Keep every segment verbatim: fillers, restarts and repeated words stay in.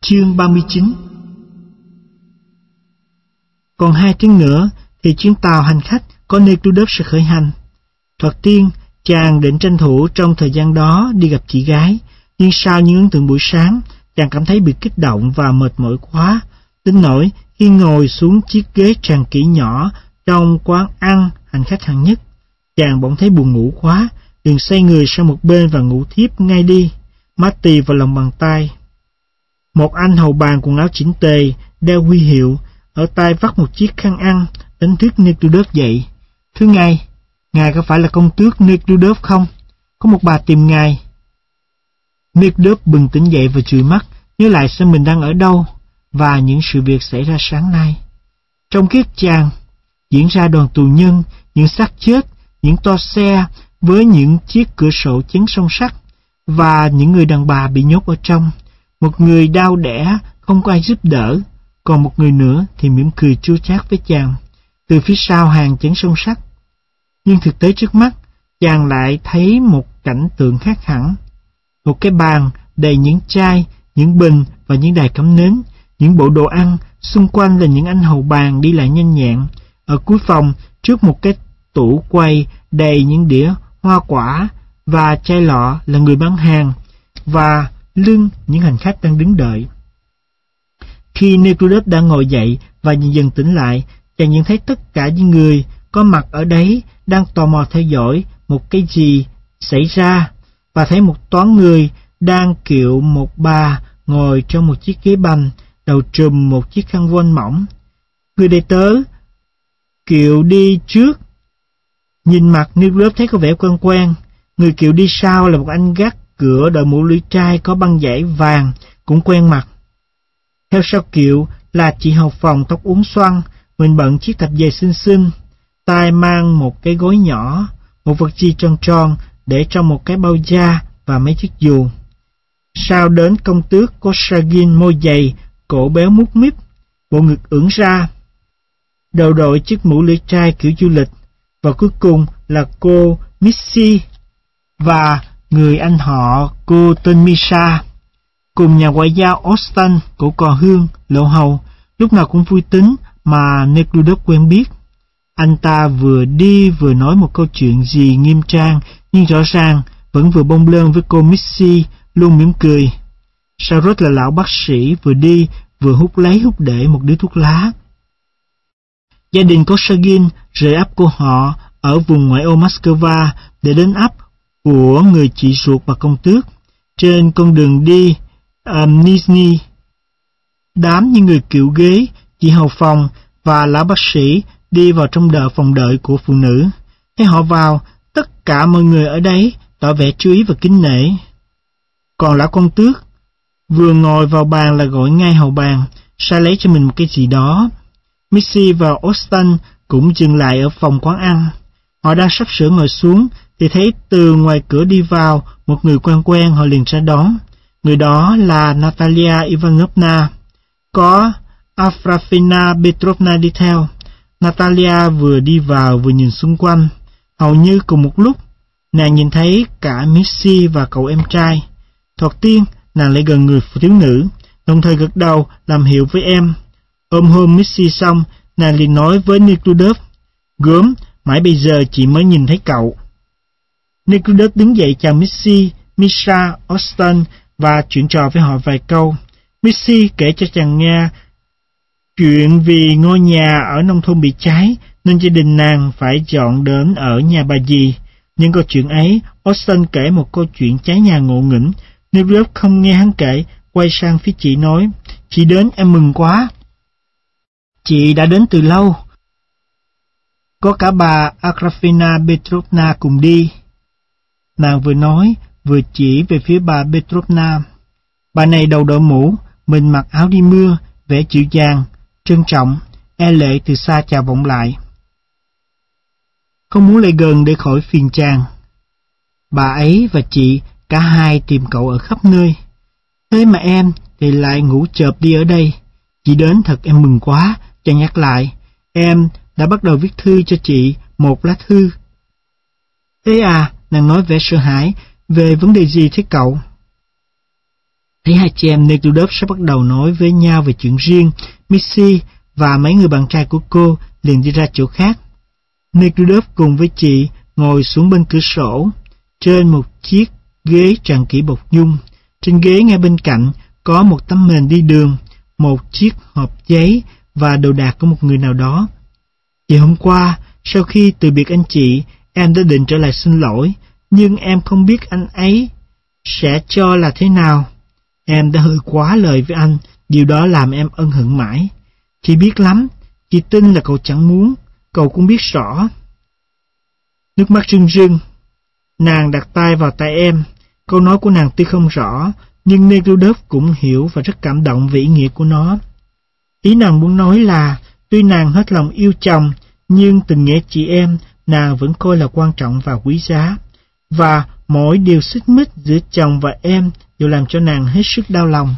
Chương ba mươi chín. Còn hai tiếng nữa thì chuyến tàu hành khách có Nekhludoff sẽ khởi hành. Thoạt tiên, chàng định tranh thủ trong thời gian đó đi gặp chị gái, nhưng sau những ấn tượng buổi sáng, chàng cảm thấy bị kích động và mệt mỏi quá, đến nỗi khi ngồi xuống chiếc ghế tràn kỹ nhỏ trong quán ăn hành khách hạng nhất, chàng bỗng thấy buồn ngủ quá, liền xoay người sang một bên và ngủ thiếp ngay đi, má tì vào lòng bàn tay. Một anh hầu bàn quần áo chỉnh tề, đeo huy hiệu, ở tay vắt một chiếc khăn ăn, đánh thức Nekhludoff dậy. Thưa ngài, ngài có phải là công tước Nekhludoff không? Có một bà tìm ngài. Nekhludoff bừng tỉnh dậy và chùi mắt, nhớ lại xem mình đang ở đâu và những sự việc xảy ra sáng nay. Trong kiếp chàng diễn ra đoàn tù nhân, những xác chết, những toa xe với những chiếc cửa sổ chắn song sắt và những người đàn bà bị nhốt ở trong. Một người đau đẻ không có ai giúp đỡ, còn một người nữa thì mỉm cười chua chát với chàng từ phía sau hàng chắn song sắt. Nhưng thực tế trước mắt, chàng lại thấy một cảnh tượng khác hẳn. Một cái bàn đầy những chai, những bình và những đài cắm nến, những bộ đồ ăn, xung quanh là những anh hầu bàn đi lại nhanh nhẹn. Ở cuối phòng, trước một cái tủ quầy đầy những đĩa hoa quả và chai lọ là người bán hàng, và lưng những hành khách đang đứng đợi. Khi Nekhludoff đã ngồi dậy và dần dần tỉnh lại, chàng nhận thấy tất cả những người có mặt ở đấy đang tò mò theo dõi một cái gì xảy ra, và thấy một toán người đang kiệu một bà ngồi trong một chiếc ghế bành, đầu trùm một chiếc khăn voan mỏng. Người đầy tớ kiệu đi trước nhìn mặt Nekhludoff thấy có vẻ quen quen. Người kiệu đi sau là một anh gác cửa đội mũ lưỡi trai có băng dải vàng, cũng quen mặt. Theo sau kiệu là chị hầu phòng tóc uốn xoăn, mình bận chiếc tạp dề xinh xinh, tay mang một cái gối nhỏ, một vật gì tròn tròn để trong một cái bao da và mấy chiếc dù. Sau đến công tước Koshagin môi dày, cổ béo mút míp, bộ ngực ưỡn ra, đầu đội chiếc mũ lưỡi trai kiểu du lịch, và cuối cùng là cô Missy và người anh họ cô tên Misha, cùng nhà ngoại giao Austin, cổ cò hương, lộ hầu, lúc nào cũng vui tính mà Nekhludoff quen biết. Anh ta vừa đi vừa nói một câu chuyện gì nghiêm trang, nhưng rõ ràng vẫn vừa bông lơn với cô Missy, luôn mỉm cười. Sarot là lão bác sĩ vừa đi vừa hút lấy hút để một điếu thuốc lá. Gia đình Koshagin rời ấp của họ ở vùng ngoại ô Moscow để đến ấp của người chị ruột và công tước. Trên con đường đi um, Nizhny, đám những người kiệu ghế, chị hầu phòng và lão bác sĩ đi vào trong đợi phòng đợi của phụ nữ. Thấy họ vào, tất cả mọi người ở đấy tỏ vẻ chú ý và kính nể. Còn lão công tước vừa ngồi vào bàn là gọi ngay hầu bàn, sai lấy cho mình một cái gì đó. Missy và Austin cũng dừng lại ở phòng quán ăn. Họ đang sắp sửa ngồi xuống thì thấy từ ngoài cửa đi vào một người quen quen, họ liền ra đón. Người đó là Natalia Ivanovna. Có Afrafina Petrovna đi theo. Natalia vừa đi vào vừa nhìn xung quanh. Hầu như cùng một lúc, nàng nhìn thấy cả Missy và cậu em trai. Thoạt tiên, nàng lại gần người phụ thiếu nữ, đồng thời gật đầu làm hiệu với em. Ôm hôn Missy xong, nàng liền nói với Nekhludoff: "Gớm, mãi bây giờ chị mới nhìn thấy cậu." Nekhludoff đứng dậy chào Missy, Misha, Austin và chuyện trò với họ vài câu. Missy kể cho chàng nghe chuyện vì ngôi nhà ở nông thôn bị cháy nên gia đình nàng phải dọn đến ở nhà bà dì. Nhưng câu chuyện ấy, Austin kể một câu chuyện cháy nhà ngộ nghĩnh. Nekhludoff không nghe hắn kể, quay sang phía chị nói: "Chị đến em mừng quá. Chị đã đến từ lâu. Có cả bà Agrafena Petrovna cùng đi." Nàng vừa nói vừa chỉ về phía bà Petrovna. Bà này đầu đội mũ, mình mặc áo đi mưa, vẻ dịu dàng, trân trọng, e lệ từ xa chào vọng lại, không muốn lại gần để khỏi phiền chàng. Bà ấy và chị cả hai tìm cậu ở khắp nơi. Thế mà em thì lại ngủ chợp đi ở đây. Chị đến thật em mừng quá. Chàng nhắc lại, em đã bắt đầu viết thư cho chị một lá thư. Thế à, nàng nói vẻ sợ hãi, về vấn đề gì thế cậu? Thấy hai chị em Nekhludoff sắp bắt đầu nói với nhau về chuyện riêng, Missy và mấy người bạn trai của cô liền đi ra chỗ khác. Nekhludoff cùng với chị ngồi xuống bên cửa sổ, trên một chiếc ghế tràn kỹ bột nhung. Trên ghế ngay bên cạnh có một tấm mền đi đường, một chiếc hộp giấy và đồ đạc của một người nào đó. Chiều hôm qua, sau khi từ biệt anh chị, em đã định trở lại xin lỗi, nhưng em không biết anh ấy sẽ cho là thế nào. Em đã hơi quá lời với anh, điều đó làm em ân hận mãi. Chị biết lắm, chị tin là cậu chẳng muốn, cậu cũng biết rõ. Nước mắt rưng rưng, nàng đặt tay vào tay em. Câu nói của nàng tuy không rõ, nhưng Nekhludoff cũng hiểu và rất cảm động về ý nghĩa của nó. Ý nàng muốn nói là, tuy nàng hết lòng yêu chồng, nhưng tình nghĩa chị em nàng vẫn coi là quan trọng và quý giá. Và mỗi điều xích mích giữa chồng và em đều làm cho nàng hết sức đau lòng.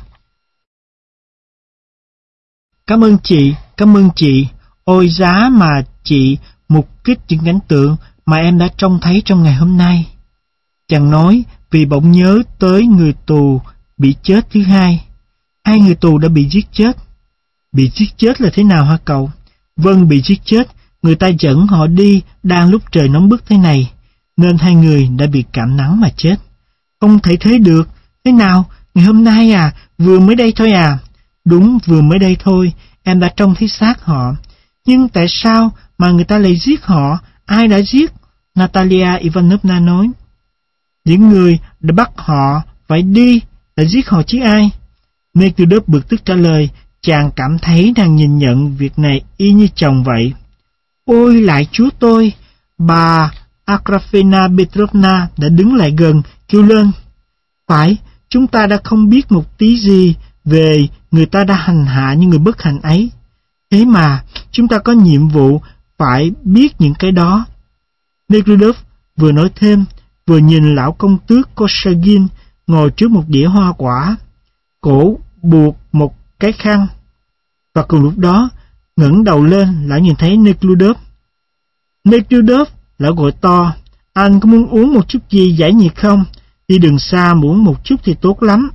Cảm ơn chị, cảm ơn chị. Ôi giá mà chị mục kích những cảnh tượng mà em đã trông thấy trong ngày hôm nay. Chàng nói vì bỗng nhớ tới người tù bị chết thứ hai. Hai người tù đã bị giết chết. Bị giết chết là thế nào hả cậu? Vâng, bị giết chết. Người ta dẫn họ đi đang lúc trời nóng bức thế này, nên hai người đã bị cảm nắng mà chết. Không thể thế được. Thế nào? Ngày hôm nay à? Vừa mới đây thôi à? Đúng, vừa mới đây thôi. Em đã trông thấy xác họ. Nhưng tại sao mà người ta lại giết họ? Ai đã giết? Natalia Ivanovna nói. Những người đã bắt họ phải đi đã giết họ chứ ai? Nekhludoff bực tức trả lời. Chàng cảm thấy nàng nhìn nhận việc này y như chồng vậy. Ôi lại chúa tôi! Bà Agrafena Petrovna đã đứng lại gần, kêu lên. Phải, chúng ta đã không biết một tí gì về người ta đã hành hạ những người bất hạnh ấy. Thế mà, chúng ta có nhiệm vụ phải biết những cái đó. Nekhludoff vừa nói thêm, vừa nhìn lão công tước Koshagin ngồi trước một đĩa hoa quả, cổ buộc một cái khăn. Và cùng lúc đó, ngẩng đầu lên, lão nhìn thấy Nekhludoff. Nekhludoff, lão gọi to, anh có muốn uống một chút gì giải nhiệt không? Đi đường xa muốn một chút thì tốt lắm.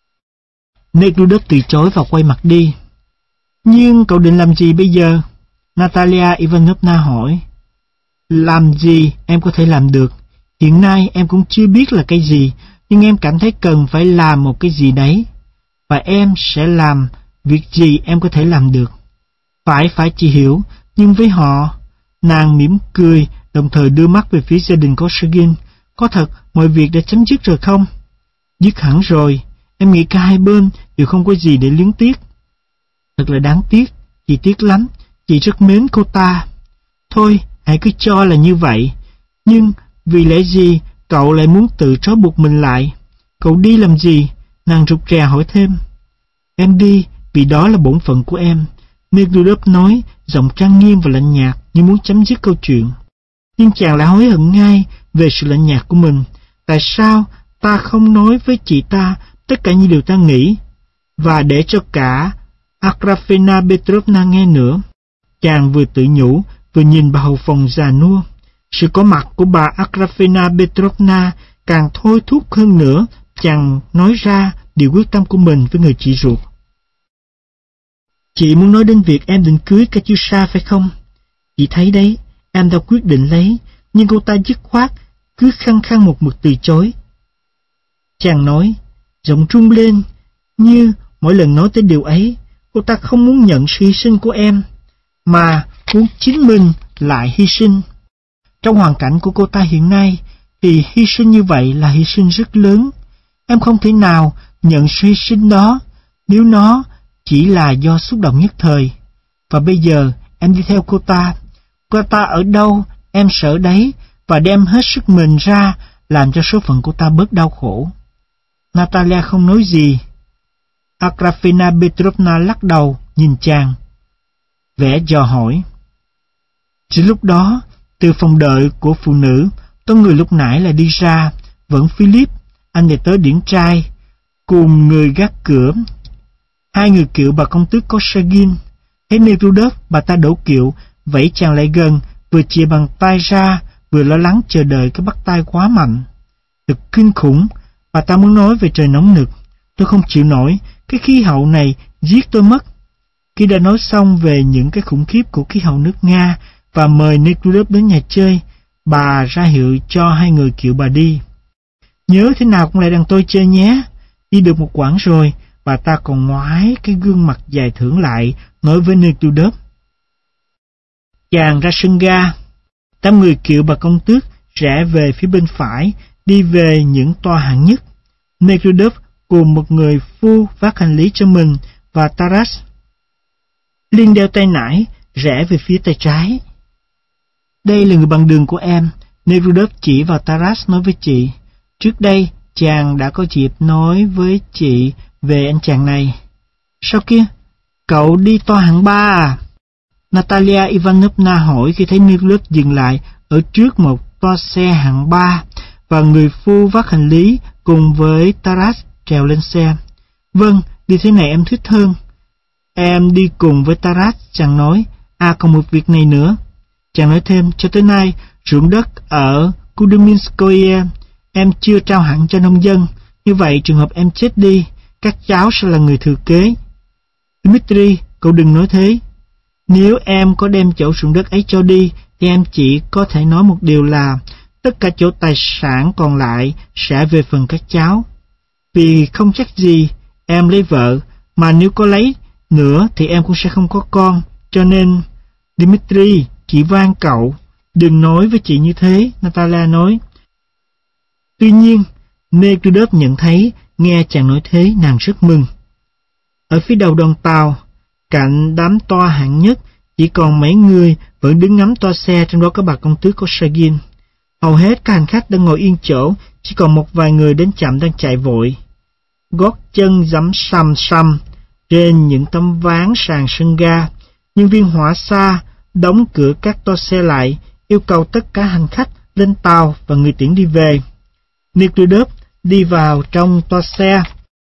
Nekhludoff từ chối và quay mặt đi. Nhưng cậu định làm gì bây giờ? Natalia Ivanovna hỏi. Làm gì em có thể làm được? Hiện nay em cũng chưa biết là cái gì, nhưng em cảm thấy cần phải làm một cái gì đấy. Và em sẽ làm việc gì em có thể làm được. Phải, phải chị hiểu, nhưng với họ... Nàng mỉm cười, đồng thời đưa mắt về phía gia đình Koshagin. Có thật mọi việc đã chấm dứt rồi không? Dứt hẳn rồi, em nghĩ cả hai bên đều không có gì để luyến tiếc. Thật là đáng tiếc, chị tiếc lắm, chị rất mến cô ta. Thôi, hãy cứ cho là như vậy. Nhưng vì lẽ gì cậu lại muốn tự trói buộc mình lại? Cậu đi làm gì? Nàng rụt rè hỏi thêm. Em đi vì đó là bổn phận của em. Nekhludoff nói, giọng trang nghiêm và lạnh nhạt như muốn chấm dứt câu chuyện. Nhưng chàng lại hối hận ngay về sự lạnh nhạt của mình. Tại sao ta không nói với chị ta tất cả những điều ta nghĩ, và để cho cả Agrafena Petrovna nghe nữa? Chàng vừa tự nhủ, vừa nhìn bà hầu phòng già nua. Sự có mặt của bà Agrafena Petrovna càng thôi thúc hơn nữa chàng nói ra điều quyết tâm của mình với người chị ruột. Chị muốn nói đến việc em định cưới Katyusha phải không? Chị thấy đấy, em đã quyết định lấy, nhưng cô ta dứt khoát, cứ khăng khăng một mực từ chối. Chàng nói, giọng rung lên, như mỗi lần nói tới điều ấy, cô ta không muốn nhận sự hy sinh của em, mà muốn chính mình lại hy sinh. Trong hoàn cảnh của cô ta hiện nay, thì hy sinh như vậy là hy sinh rất lớn. Em không thể nào nhận sự hy sinh đó, nếu nó chỉ là do xúc động nhất thời. Và bây giờ em đi theo cô ta. Cô ta ở đâu, em sợ đấy, và đem hết sức mình ra, làm cho số phận cô ta bớt đau khổ. Natalia không nói gì. Agrafena Petrovna lắc đầu, nhìn chàng, vẻ dò hỏi. Chỉ lúc đó, từ phòng đợi của phụ nữ, có người lúc nãy là đi ra, vẫn Philip, anh đệ tới điển trai, cùng người gác cửa. Hai người kiệu bà công tước Koshagin. Thấy Nekhludoff, bà ta đổ kiệu, vẫy chàng lại gần, vừa chìa bàn tay ra, vừa lo lắng chờ đợi cái bắt tay quá mạnh. Thật kinh khủng, bà ta muốn nói về trời nóng nực. Tôi không chịu nổi, cái khí hậu này giết tôi mất. Khi đã nói xong về những cái khủng khiếp của khí hậu nước Nga và mời Nekhludoff đến nhà chơi, bà ra hiệu cho hai người kiệu bà đi. Nhớ thế nào cũng lại đằng tôi chơi nhé. Đi được một quãng rồi, bà ta còn ngoái cái gương mặt dài thưởng lại, nói với Nekhludoff. Chàng ra sân ga. Tám người kiệu bà công tước rẽ về phía bên phải, đi về những toa hạng nhất. Nekhludoff cùng một người phu vác hành lý cho mình và Taras, Linh đeo tay nải, rẽ về phía tay trái. Đây là người bằng đường của em, Nekhludoff chỉ vào Taras nói với chị. Trước đây, chàng đã có dịp nói với chị về anh chàng này. Sao kia? Cậu đi toa hạng ba à? Natalia Ivanovna hỏi khi thấy Nekhludoff dừng lại ở trước một toa xe hạng ba và người phu vác hành lý cùng với Taras trèo lên xe. Vâng, đi thế này em thích hơn. Em đi cùng với Taras, chàng nói. À, còn một việc này nữa. Chàng nói thêm, cho tới nay, ruộng đất ở Kuduminskoye em chưa trao hẳn cho nông dân. Như vậy, trường hợp em chết đi, các cháu sẽ là người thừa kế. Dmitri, cậu đừng nói thế. Nếu em có đem chỗ ruộng đất ấy cho đi, thì em chỉ có thể nói một điều là tất cả chỗ tài sản còn lại sẽ về phần các cháu. Vì không chắc gì em lấy vợ, mà nếu có lấy nữa thì em cũng sẽ không có con. Cho nên, Dmitri, chị van cậu, đừng nói với chị như thế, Natalia nói. Tuy nhiên, Nekhludoff nhận thấy, nghe chàng nói thế, nàng rất mừng. Ở phía đầu đoàn tàu, cạnh đám toa hạng nhất, chỉ còn mấy người vẫn đứng ngắm toa xe, trong đó có bà công tước Koshagin. Hầu hết các hành khách đang ngồi yên chỗ, chỉ còn một vài người đến chậm đang chạy vội. Gót chân giẫm sầm sầm trên những tấm ván sàn sân ga. Nhân viên hỏa xa đóng cửa các toa xe lại, yêu cầu tất cả hành khách lên tàu và người tiễn đi về. Nekhludoff đi vào trong toa xe,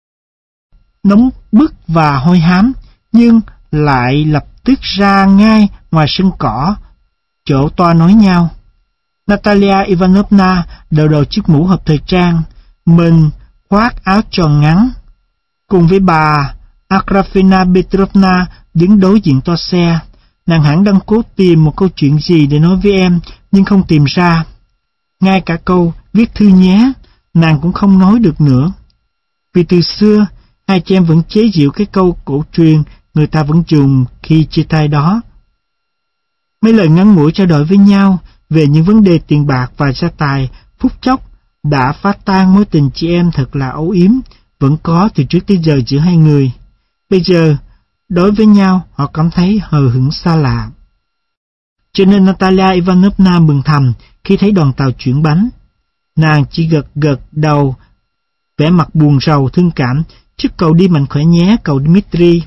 nóng bức và hôi hám, nhưng lại lập tức ra ngay ngoài sân cỏ, chỗ toa nói nhau. Natalia Ivanovna đầu đầu chiếc mũ hợp thời trang, mình khoác áo tròn ngắn. Cùng với bà Agrafena Petrovna đứng đối diện toa xe. Nàng hẳn đang cố tìm một câu chuyện gì để nói với em, nhưng không tìm ra. Ngay cả câu viết thư nhé, nàng cũng không nói được nữa. Vì từ xưa, hai chị em vẫn chế giễu cái câu cổ truyền người ta vẫn dùng khi chia tay đó. Mấy lời ngắn ngủi trao đổi với nhau về những vấn đề tiền bạc và gia tài phút chốc đã phá tan mối tình chị em thật là âu yếm, vẫn có từ trước tới giờ giữa hai người. Bây giờ, đối với nhau, họ cảm thấy hờ hững xa lạ. Cho nên Natalia Ivanovna mừng thầm khi thấy đoàn tàu chuyển bánh. Nàng chỉ gật gật đầu, vẻ mặt buồn rầu thương cảm. Chúc cậu đi mạnh khỏe nhé, cậu Dmitri.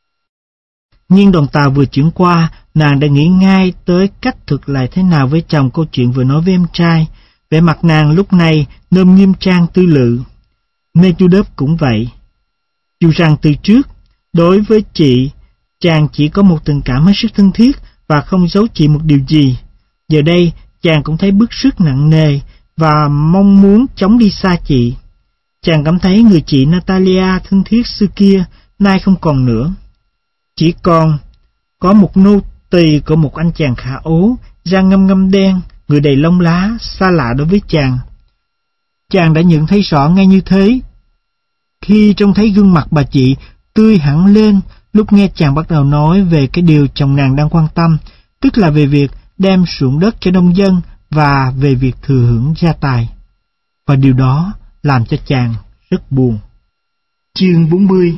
Nhưng đoàn tàu vừa chuyển qua, nàng đã nghĩ ngay tới cách thuật lại thế nào với chồng câu chuyện vừa nói với em trai. Vẻ mặt nàng lúc này nôm nghiêm trang tư lự. Nekhludoff cũng vậy. Dù rằng từ trước, đối với chị, chàng chỉ có một tình cảm hết sức thân thiết và không giấu chị một điều gì. Giờ đây, chàng cũng thấy bức sức nặng nề và mong muốn chống đi xa chị. Chàng cảm thấy người chị Natalia thân thiết xưa kia nay không còn nữa. Chỉ còn có một nô tỳ của một anh chàng khả ố, da ngâm ngâm đen, người đầy lông lá, xa lạ đối với chàng. Chàng đã nhận thấy rõ ngay như thế khi trông thấy gương mặt bà chị tươi hẳn lên lúc nghe chàng bắt đầu nói về cái điều chồng nàng đang quan tâm, tức là về việc đem ruộng đất cho nông dân và về việc thừa hưởng gia tài. Và điều đó làm cho chàng rất buồn. Chương bốn mươi.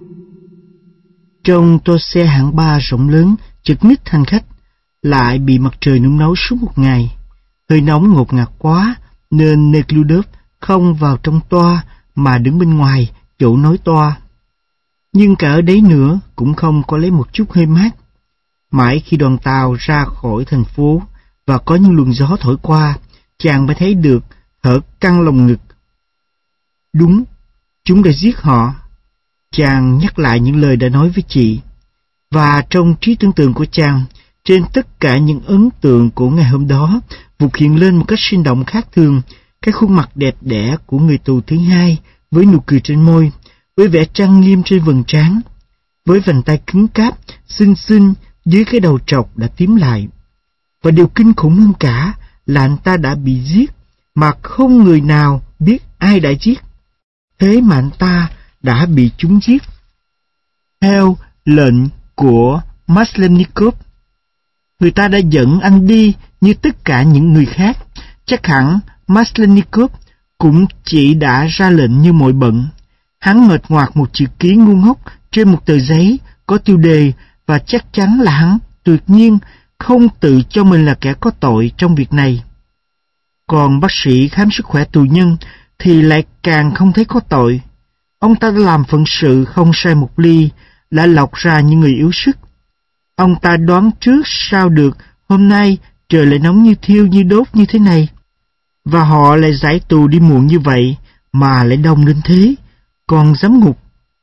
Trong toa xe hạng ba rộng lớn, chật ních hành khách, lại bị mặt trời nung nấu suốt một ngày. Hơi nóng ngột ngạt quá, nên Nekhludoff không vào trong toa mà đứng bên ngoài, chỗ nối toa. Nhưng cả ở đấy nữa cũng không có lấy một chút hơi mát. Mãi khi đoàn tàu ra khỏi thành phố và có những luồng gió thổi qua, chàng mới thấy được thở căng lồng ngực. Đúng, chúng đã giết họ. Chàng nhắc lại những lời đã nói với chị. Và trong trí tưởng tượng của chàng, trên tất cả những ấn tượng của ngày hôm đó, vụt hiện lên một cách sinh động khác thường, cái khuôn mặt đẹp đẽ của người tù thứ hai với nụ cười trên môi, với vẻ trang nghiêm trên vầng trán, với vành tay cứng cáp, xinh xinh dưới cái đầu trọc đã tím lại. Và điều kinh khủng hơn cả là anh ta đã bị giết, mà không người nào biết ai đã giết. Thế mà anh ta đã bị chúng giết theo lệnh của Maslenikov. Người ta đã dẫn anh đi như tất cả những người khác. Chắc hẳn Maslenikov cũng chỉ đã ra lệnh như mọi bận. Hắn nguệch ngoạc một chữ ký ngu ngốc trên một tờ giấy có tiêu đề, và chắc chắn là hắn tuyệt nhiên không tự cho mình là kẻ có tội trong việc này. Còn bác sĩ khám sức khỏe tù nhân thì lại càng không thấy có tội. Ông ta đã làm phận sự không sai một ly, đã lọc ra những người yếu sức. Ông ta đoán trước sao được hôm nay trời lại nóng như thiêu như đốt như thế này, và họ lại giải tù đi muộn như vậy mà lại đông đến thế. Còn giám ngục,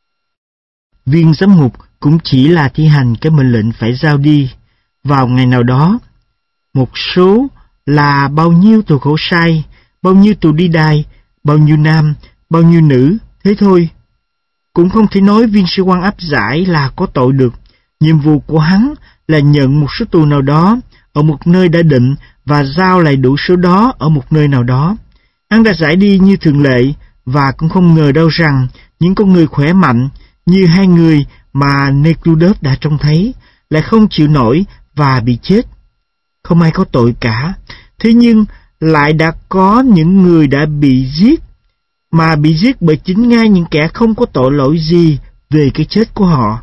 viên giám ngục cũng chỉ là thi hành cái mệnh lệnh phải giao đi vào ngày nào đó. Một số là bao nhiêu tù khổ sai, bao nhiêu tù đi đài, bao nhiêu nam, bao nhiêu nữ, thế thôi. Cũng không thể nói viên sĩ quan áp giải là có tội được. Nhiệm vụ của hắn là nhận một số tù nào đó ở một nơi đã định và giao lại đủ số đó ở một nơi nào đó. Hắn đã giải đi như thường lệ, và cũng không ngờ đâu rằng những con người khỏe mạnh như hai người mà Nekhludoff đã trông thấy lại không chịu nổi và bị chết. Không ai có tội cả, thế nhưng lại đã có những người đã bị giết, mà bị giết bởi chính ngay những kẻ không có tội lỗi gì về cái chết của họ.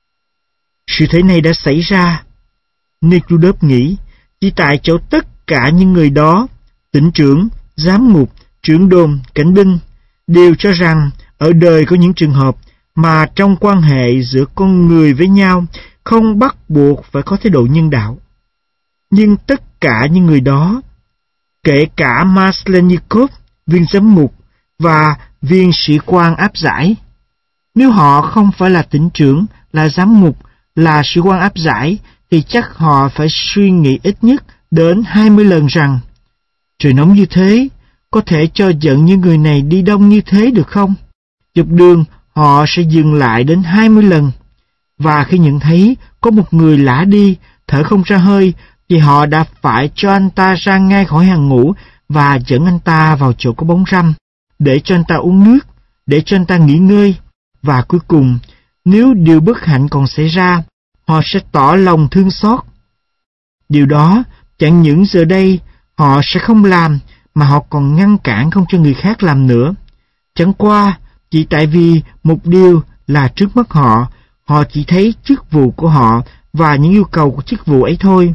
Sự thế này đã xảy ra, Nekhludoff nghĩ, chỉ tại chỗ tất cả những người đó, tỉnh trưởng, giám ngục, trưởng đồn, cảnh binh, đều cho rằng ở đời có những trường hợp mà trong quan hệ giữa con người với nhau không bắt buộc phải có thái độ nhân đạo. Nhưng tất cả những người đó, kể cả Maslenikov, viên giám ngục và viên sĩ quan áp giải, nếu họ không phải là tỉnh trưởng, là giám ngục, là sĩ quan áp giải, thì chắc họ phải suy nghĩ ít nhất đến hai mươi lần rằng trời nóng như thế, có thể cho dẫn những người này đi đông như thế được không? Dọc đường họ sẽ dừng lại đến hai mươi lần, và khi nhận thấy có một người lả đi, thở không ra hơi, thì họ đã phải cho anh ta ra ngay khỏi hàng ngũ và dẫn anh ta vào chỗ có bóng râm, để cho anh ta uống nước, để cho anh ta nghỉ ngơi. Và cuối cùng, nếu điều bất hạnh còn xảy ra, họ sẽ tỏ lòng thương xót. Điều đó chẳng những giờ đây họ sẽ không làm, mà họ còn ngăn cản không cho người khác làm nữa. Chẳng qua, chỉ tại vì một điều là trước mắt họ, họ chỉ thấy chức vụ của họ và những yêu cầu của chức vụ ấy thôi.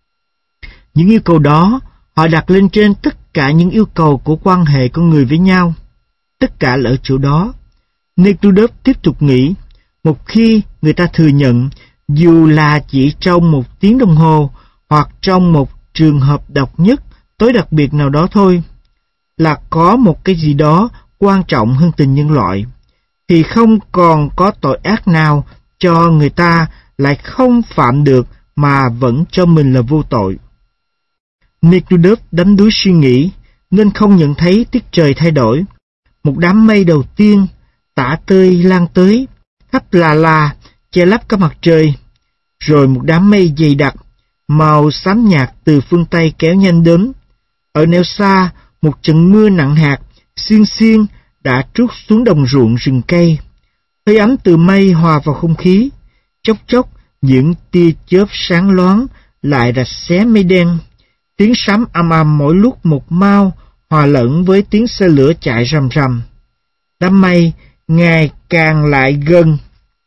Những yêu cầu đó, họ đặt lên trên tất cả những yêu cầu của quan hệ con người với nhau. Tất cả là ở chỗ đó. Nekhludoff tiếp tục nghĩ, một khi người ta thừa nhận, dù là chỉ trong một tiếng đồng hồ, hoặc trong một trường hợp độc nhất, tối đặc biệt nào đó thôi, là có một cái gì đó quan trọng hơn tình nhân loại, thì không còn có tội ác nào cho người ta lại không phạm được mà vẫn cho mình là vô tội. Nekhludoff đắm đuối suy nghĩ, nên không nhận thấy tiết trời thay đổi. Một đám mây đầu tiên tả tơi lan tới, thấp là là, che lấp cả mặt trời. Rồi một đám mây dày đặc, màu xám nhạt từ phương Tây kéo nhanh đến. Ở nẻo xa, một trận mưa nặng hạt, xiên xiên đã trút xuống đồng ruộng rừng cây. Hơi ấm từ mây hòa vào không khí. Chốc chốc, những tia chớp sáng loáng lại rạch xé mây đen. Tiếng sấm ầm ầm mỗi lúc một mau, hòa lẫn với tiếng xe lửa chạy rầm rầm. Đám mây ngày càng lại gần.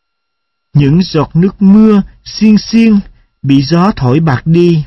Những giọt nước mưa xiên xiên bị gió thổi bạc đi.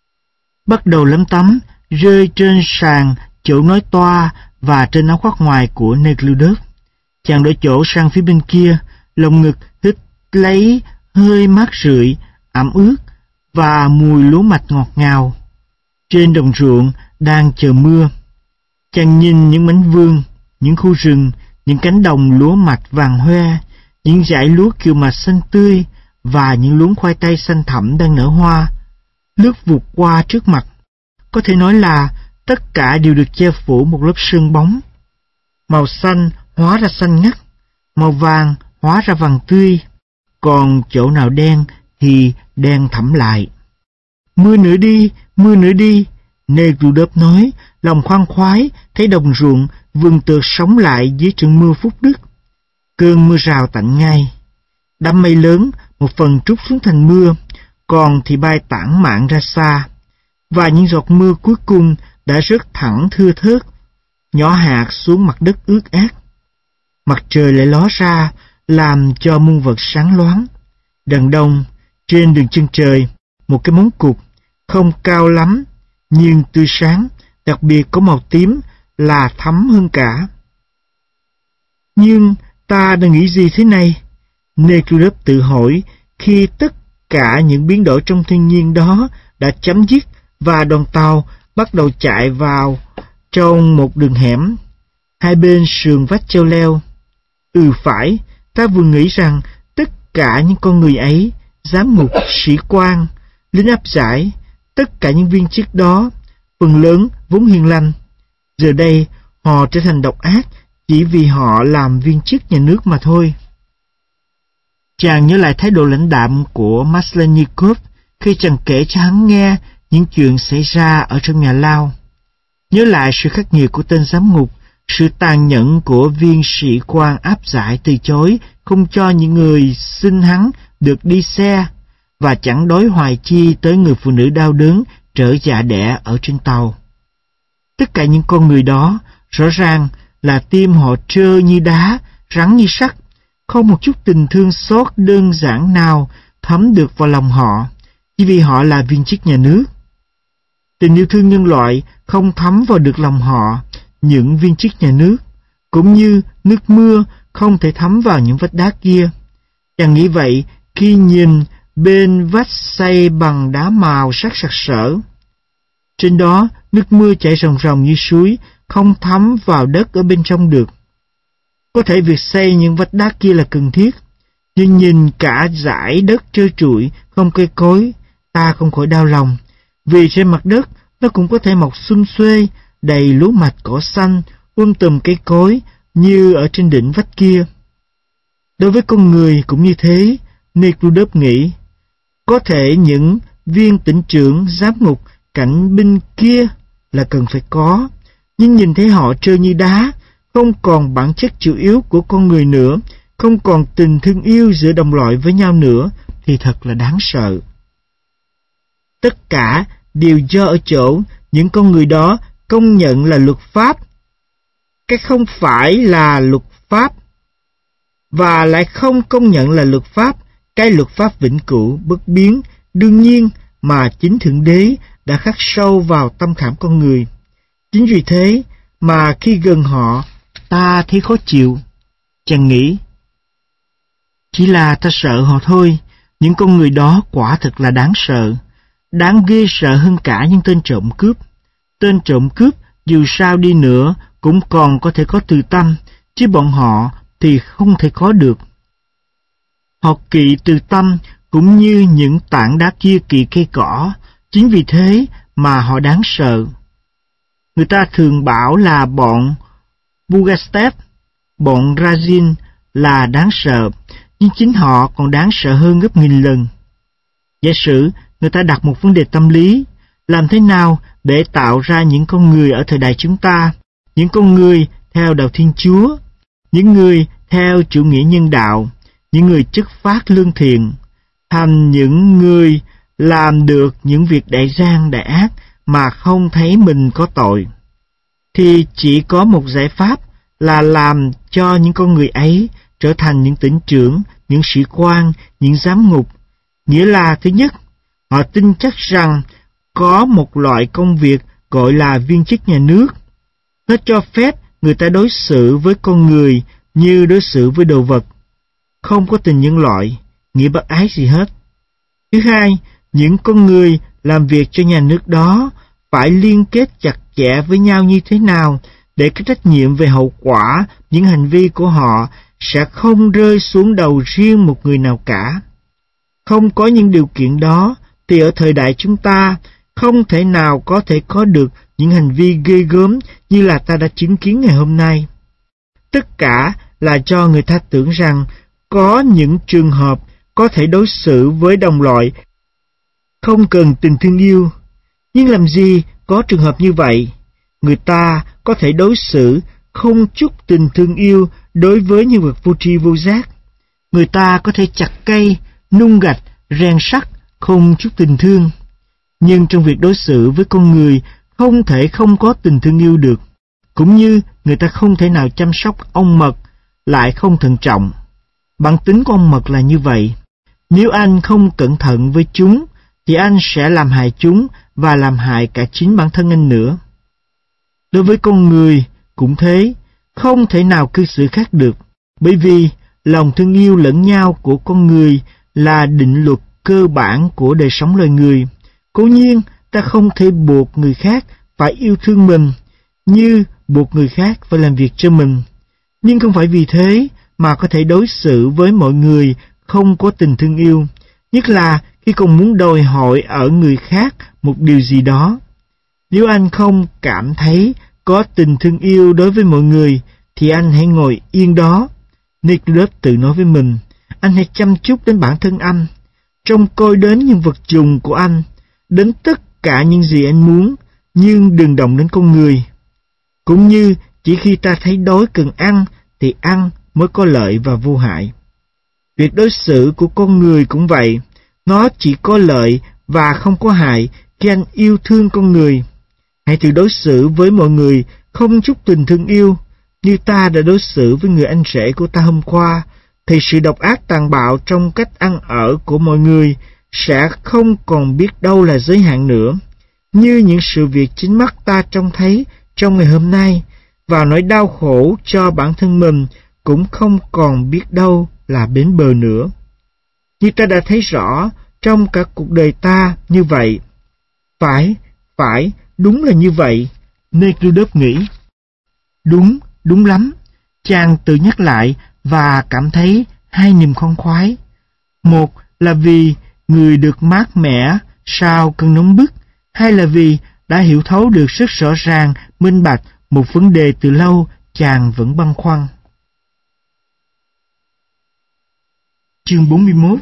Bắt đầu lấm tấm rơi trên sàn, chỗ nói toa và trên áo khoác ngoài của Nekhludoff. Chàng đổi chỗ sang phía bên kia, lồng ngực hít lấy hơi mát rượi, ẩm ướt và mùi lúa mạch ngọt ngào. Trên đồng ruộng đang chờ mưa. Chàng nhìn những mảnh vườn, những khu rừng, những cánh đồng lúa mạch vàng hoe, những dải lúa kiều mạch xanh tươi và những luống khoai tây xanh thẳm đang nở hoa, lướt vụt qua trước mặt. Có thể nói là tất cả đều được che phủ một lớp sương bóng. Màu xanh hóa ra xanh ngắt, màu vàng hóa ra vàng tươi, còn chỗ nào đen thì đen thẫm lại. Mưa nữa đi, mưa nữa đi, Negrudev nói, lòng khoan khoái, thấy đồng ruộng, vườn tược sống lại dưới trận mưa phúc đức. Cơn mưa rào tạnh ngay. Đám mây lớn, một phần trút xuống thành mưa, còn thì bay tản mạn ra xa. Và những giọt mưa cuối cùng đã rớt thẳng thưa thớt, nhỏ hạt xuống mặt đất ướt át. Mặt trời lại ló ra, làm cho muôn vật sáng loáng. Đằng đông, trên đường chân trời, một cái móng cụt, không cao lắm, nhưng tươi sáng, đặc biệt có màu tím là thắm hơn cả. Nhưng ta đang nghĩ gì thế này? Negrudev tự hỏi khi tất cả những biến đổi trong thiên nhiên đó đã chấm dứt và đoàn tàu bắt đầu chạy vào trong một đường hẻm, hai bên sườn vách treo leo. Ừ phải, ta vừa nghĩ rằng tất cả những con người ấy, giám mục, sĩ quan, lính áp giải, tất cả những viên chức đó, phần lớn vốn hiền lành, giờ đây họ trở thành độc ác chỉ vì họ làm viên chức nhà nước mà thôi. Chàng nhớ lại thái độ lãnh đạm của Maslenikov khi chàng kể cho hắn nghe những chuyện xảy ra ở trong nhà lao. Nhớ lại sự khắc nghiệt của tên giám ngục, sự tàn nhẫn của viên sĩ quan áp giải từ chối không cho những người xin hắn được đi xe, và chẳng đối hoài chi tới người phụ nữ đau đớn trở dạ đẻ ở trên tàu. Tất cả những con người đó rõ ràng là tim họ trơ như đá, rắn như sắt, không một chút tình thương xót đơn giản nào thấm được vào lòng họ, chỉ vì họ là viên chức nhà nước. Tình yêu thương nhân loại không thấm vào được lòng họ, những viên chức nhà nước, cũng như nước mưa không thể thấm vào những vách đá kia. Chàng nghĩ vậy khi nhìn bên vách xây bằng đá màu sắc sặc sỡ. Trên đó, nước mưa chảy ròng ròng như suối, không thấm vào đất ở bên trong được. Có thể việc xây những vách đá kia là cần thiết, nhưng nhìn cả dải đất trơ trụi, không cây cối, ta không khỏi đau lòng, vì trên mặt đất nó cũng có thể mọc xum xuê, đầy lúa mạch cỏ xanh, um tùm cây cối như ở trên đỉnh vách kia. Đối với con người cũng như thế, Negrudev nghĩ, có thể những viên tỉnh trưởng, giám ngục, cảnh binh kia là cần phải có, nhưng nhìn thấy họ trơ như đá, không còn bản chất chủ yếu của con người nữa, không còn tình thương yêu giữa đồng loại với nhau nữa, thì thật là đáng sợ. Tất cả đều do ở chỗ những con người đó công nhận là luật pháp, cái không phải là luật pháp, và lại không công nhận là luật pháp, cái luật pháp vĩnh cửu, bất biến, đương nhiên mà chính Thượng Đế đã khắc sâu vào tâm khảm con người. Chính vì thế mà khi gần họ, ta thấy khó chịu. Chàng nghĩ, chỉ là ta sợ họ thôi, những con người đó quả thật là đáng sợ, đáng ghê sợ hơn cả những tên trộm cướp. Tên trộm cướp dù sao đi nữa cũng còn có thể có từ tâm, chứ bọn họ thì không thể có được. Họ kỵ từ tâm cũng như những tảng đá kia kỵ cây cỏ, chính vì thế mà họ đáng sợ. Người ta thường bảo là bọn Bugastev, bọn Razin là đáng sợ, nhưng chính họ còn đáng sợ hơn gấp nghìn lần. Giả sử người ta đặt một vấn đề tâm lý, làm thế nào để tạo ra những con người ở thời đại chúng ta, những con người theo đạo Thiên Chúa, những người theo chủ nghĩa nhân đạo, những người chất phát lương thiện, thành những người làm được những việc đại gian đại ác mà không thấy mình có tội, thì chỉ có một giải pháp là làm cho những con người ấy trở thành những tỉnh trưởng, những sĩ quan, những giám ngục. Nghĩa là thứ nhất, họ tin chắc rằng có một loại công việc gọi là viên chức nhà nước. Nó cho phép người ta đối xử với con người như đối xử với đồ vật, không có tình nhân loại, nghĩa bác ái gì hết. Thứ hai, những con người làm việc cho nhà nước đó phải liên kết chặt chẽ với nhau như thế nào để cái trách nhiệm về hậu quả những hành vi của họ sẽ không rơi xuống đầu riêng một người nào cả. Không có những điều kiện đó thì ở thời đại chúng ta không thể nào có thể có được những hành vi ghê gớm như là ta đã chứng kiến ngày hôm nay. Tất cả là cho người ta tưởng rằng có những trường hợp có thể đối xử với đồng loại không cần tình thương yêu. Nhưng làm gì có trường hợp như vậy? Người ta có thể đối xử không chút tình thương yêu đối với những vật vô tri vô giác. Người ta có thể chặt cây, nung gạch, rèn sắt, không chút tình thương. Nhưng trong việc đối xử với con người, không thể không có tình thương yêu được. Cũng như người ta không thể nào chăm sóc ong mật lại không thận trọng. Bản tính của ong mật là như vậy. Nếu anh không cẩn thận với chúng, thì anh sẽ làm hại chúng và làm hại cả chính bản thân anh nữa. Đối với con người cũng thế, không thể nào cư xử khác được, bởi vì lòng thương yêu lẫn nhau của con người là định luật cơ bản của đời sống loài người. Cố nhiên, ta không thể buộc người khác phải yêu thương mình, như buộc người khác phải làm việc cho mình. Nhưng không phải vì thế mà có thể đối xử với mọi người không có tình thương yêu, nhất là khi còn muốn đòi hỏi ở người khác một điều gì đó. Nếu anh không cảm thấy có tình thương yêu đối với mọi người, thì anh hãy ngồi yên đó. Nicholas tự nói với mình, anh hãy chăm chút đến bản thân anh, trông coi đến những vật dụng của anh, đến tất cả những gì anh muốn, nhưng đừng động đến con người. Cũng như chỉ khi ta thấy đói cần ăn, thì ăn mới có lợi và vô hại. Việc đối xử của con người cũng vậy, nó chỉ có lợi và không có hại khi anh yêu thương con người. Hãy thử đối xử với mọi người không chút tình thương yêu, như ta đã đối xử với người anh rể của ta hôm qua, thì sự độc ác tàn bạo trong cách ăn ở của mọi người sẽ không còn biết đâu là giới hạn nữa, như những sự việc chính mắt ta trông thấy trong ngày hôm nay, và nỗi đau khổ cho bản thân mình cũng không còn biết đâu là bến bờ nữa. Như ta đã thấy rõ trong cả cuộc đời ta như vậy. Phải, phải, đúng là như vậy, Nekhludoff nghĩ. Đúng, đúng lắm, chàng tự nhắc lại và cảm thấy hai niềm khoan khoái. Một là vì người được mát mẻ sau cơn nóng bức, hay là vì đã hiểu thấu được rất rõ ràng, minh bạch một vấn đề từ lâu chàng vẫn băn khoăn. Chương bốn mươi mốt.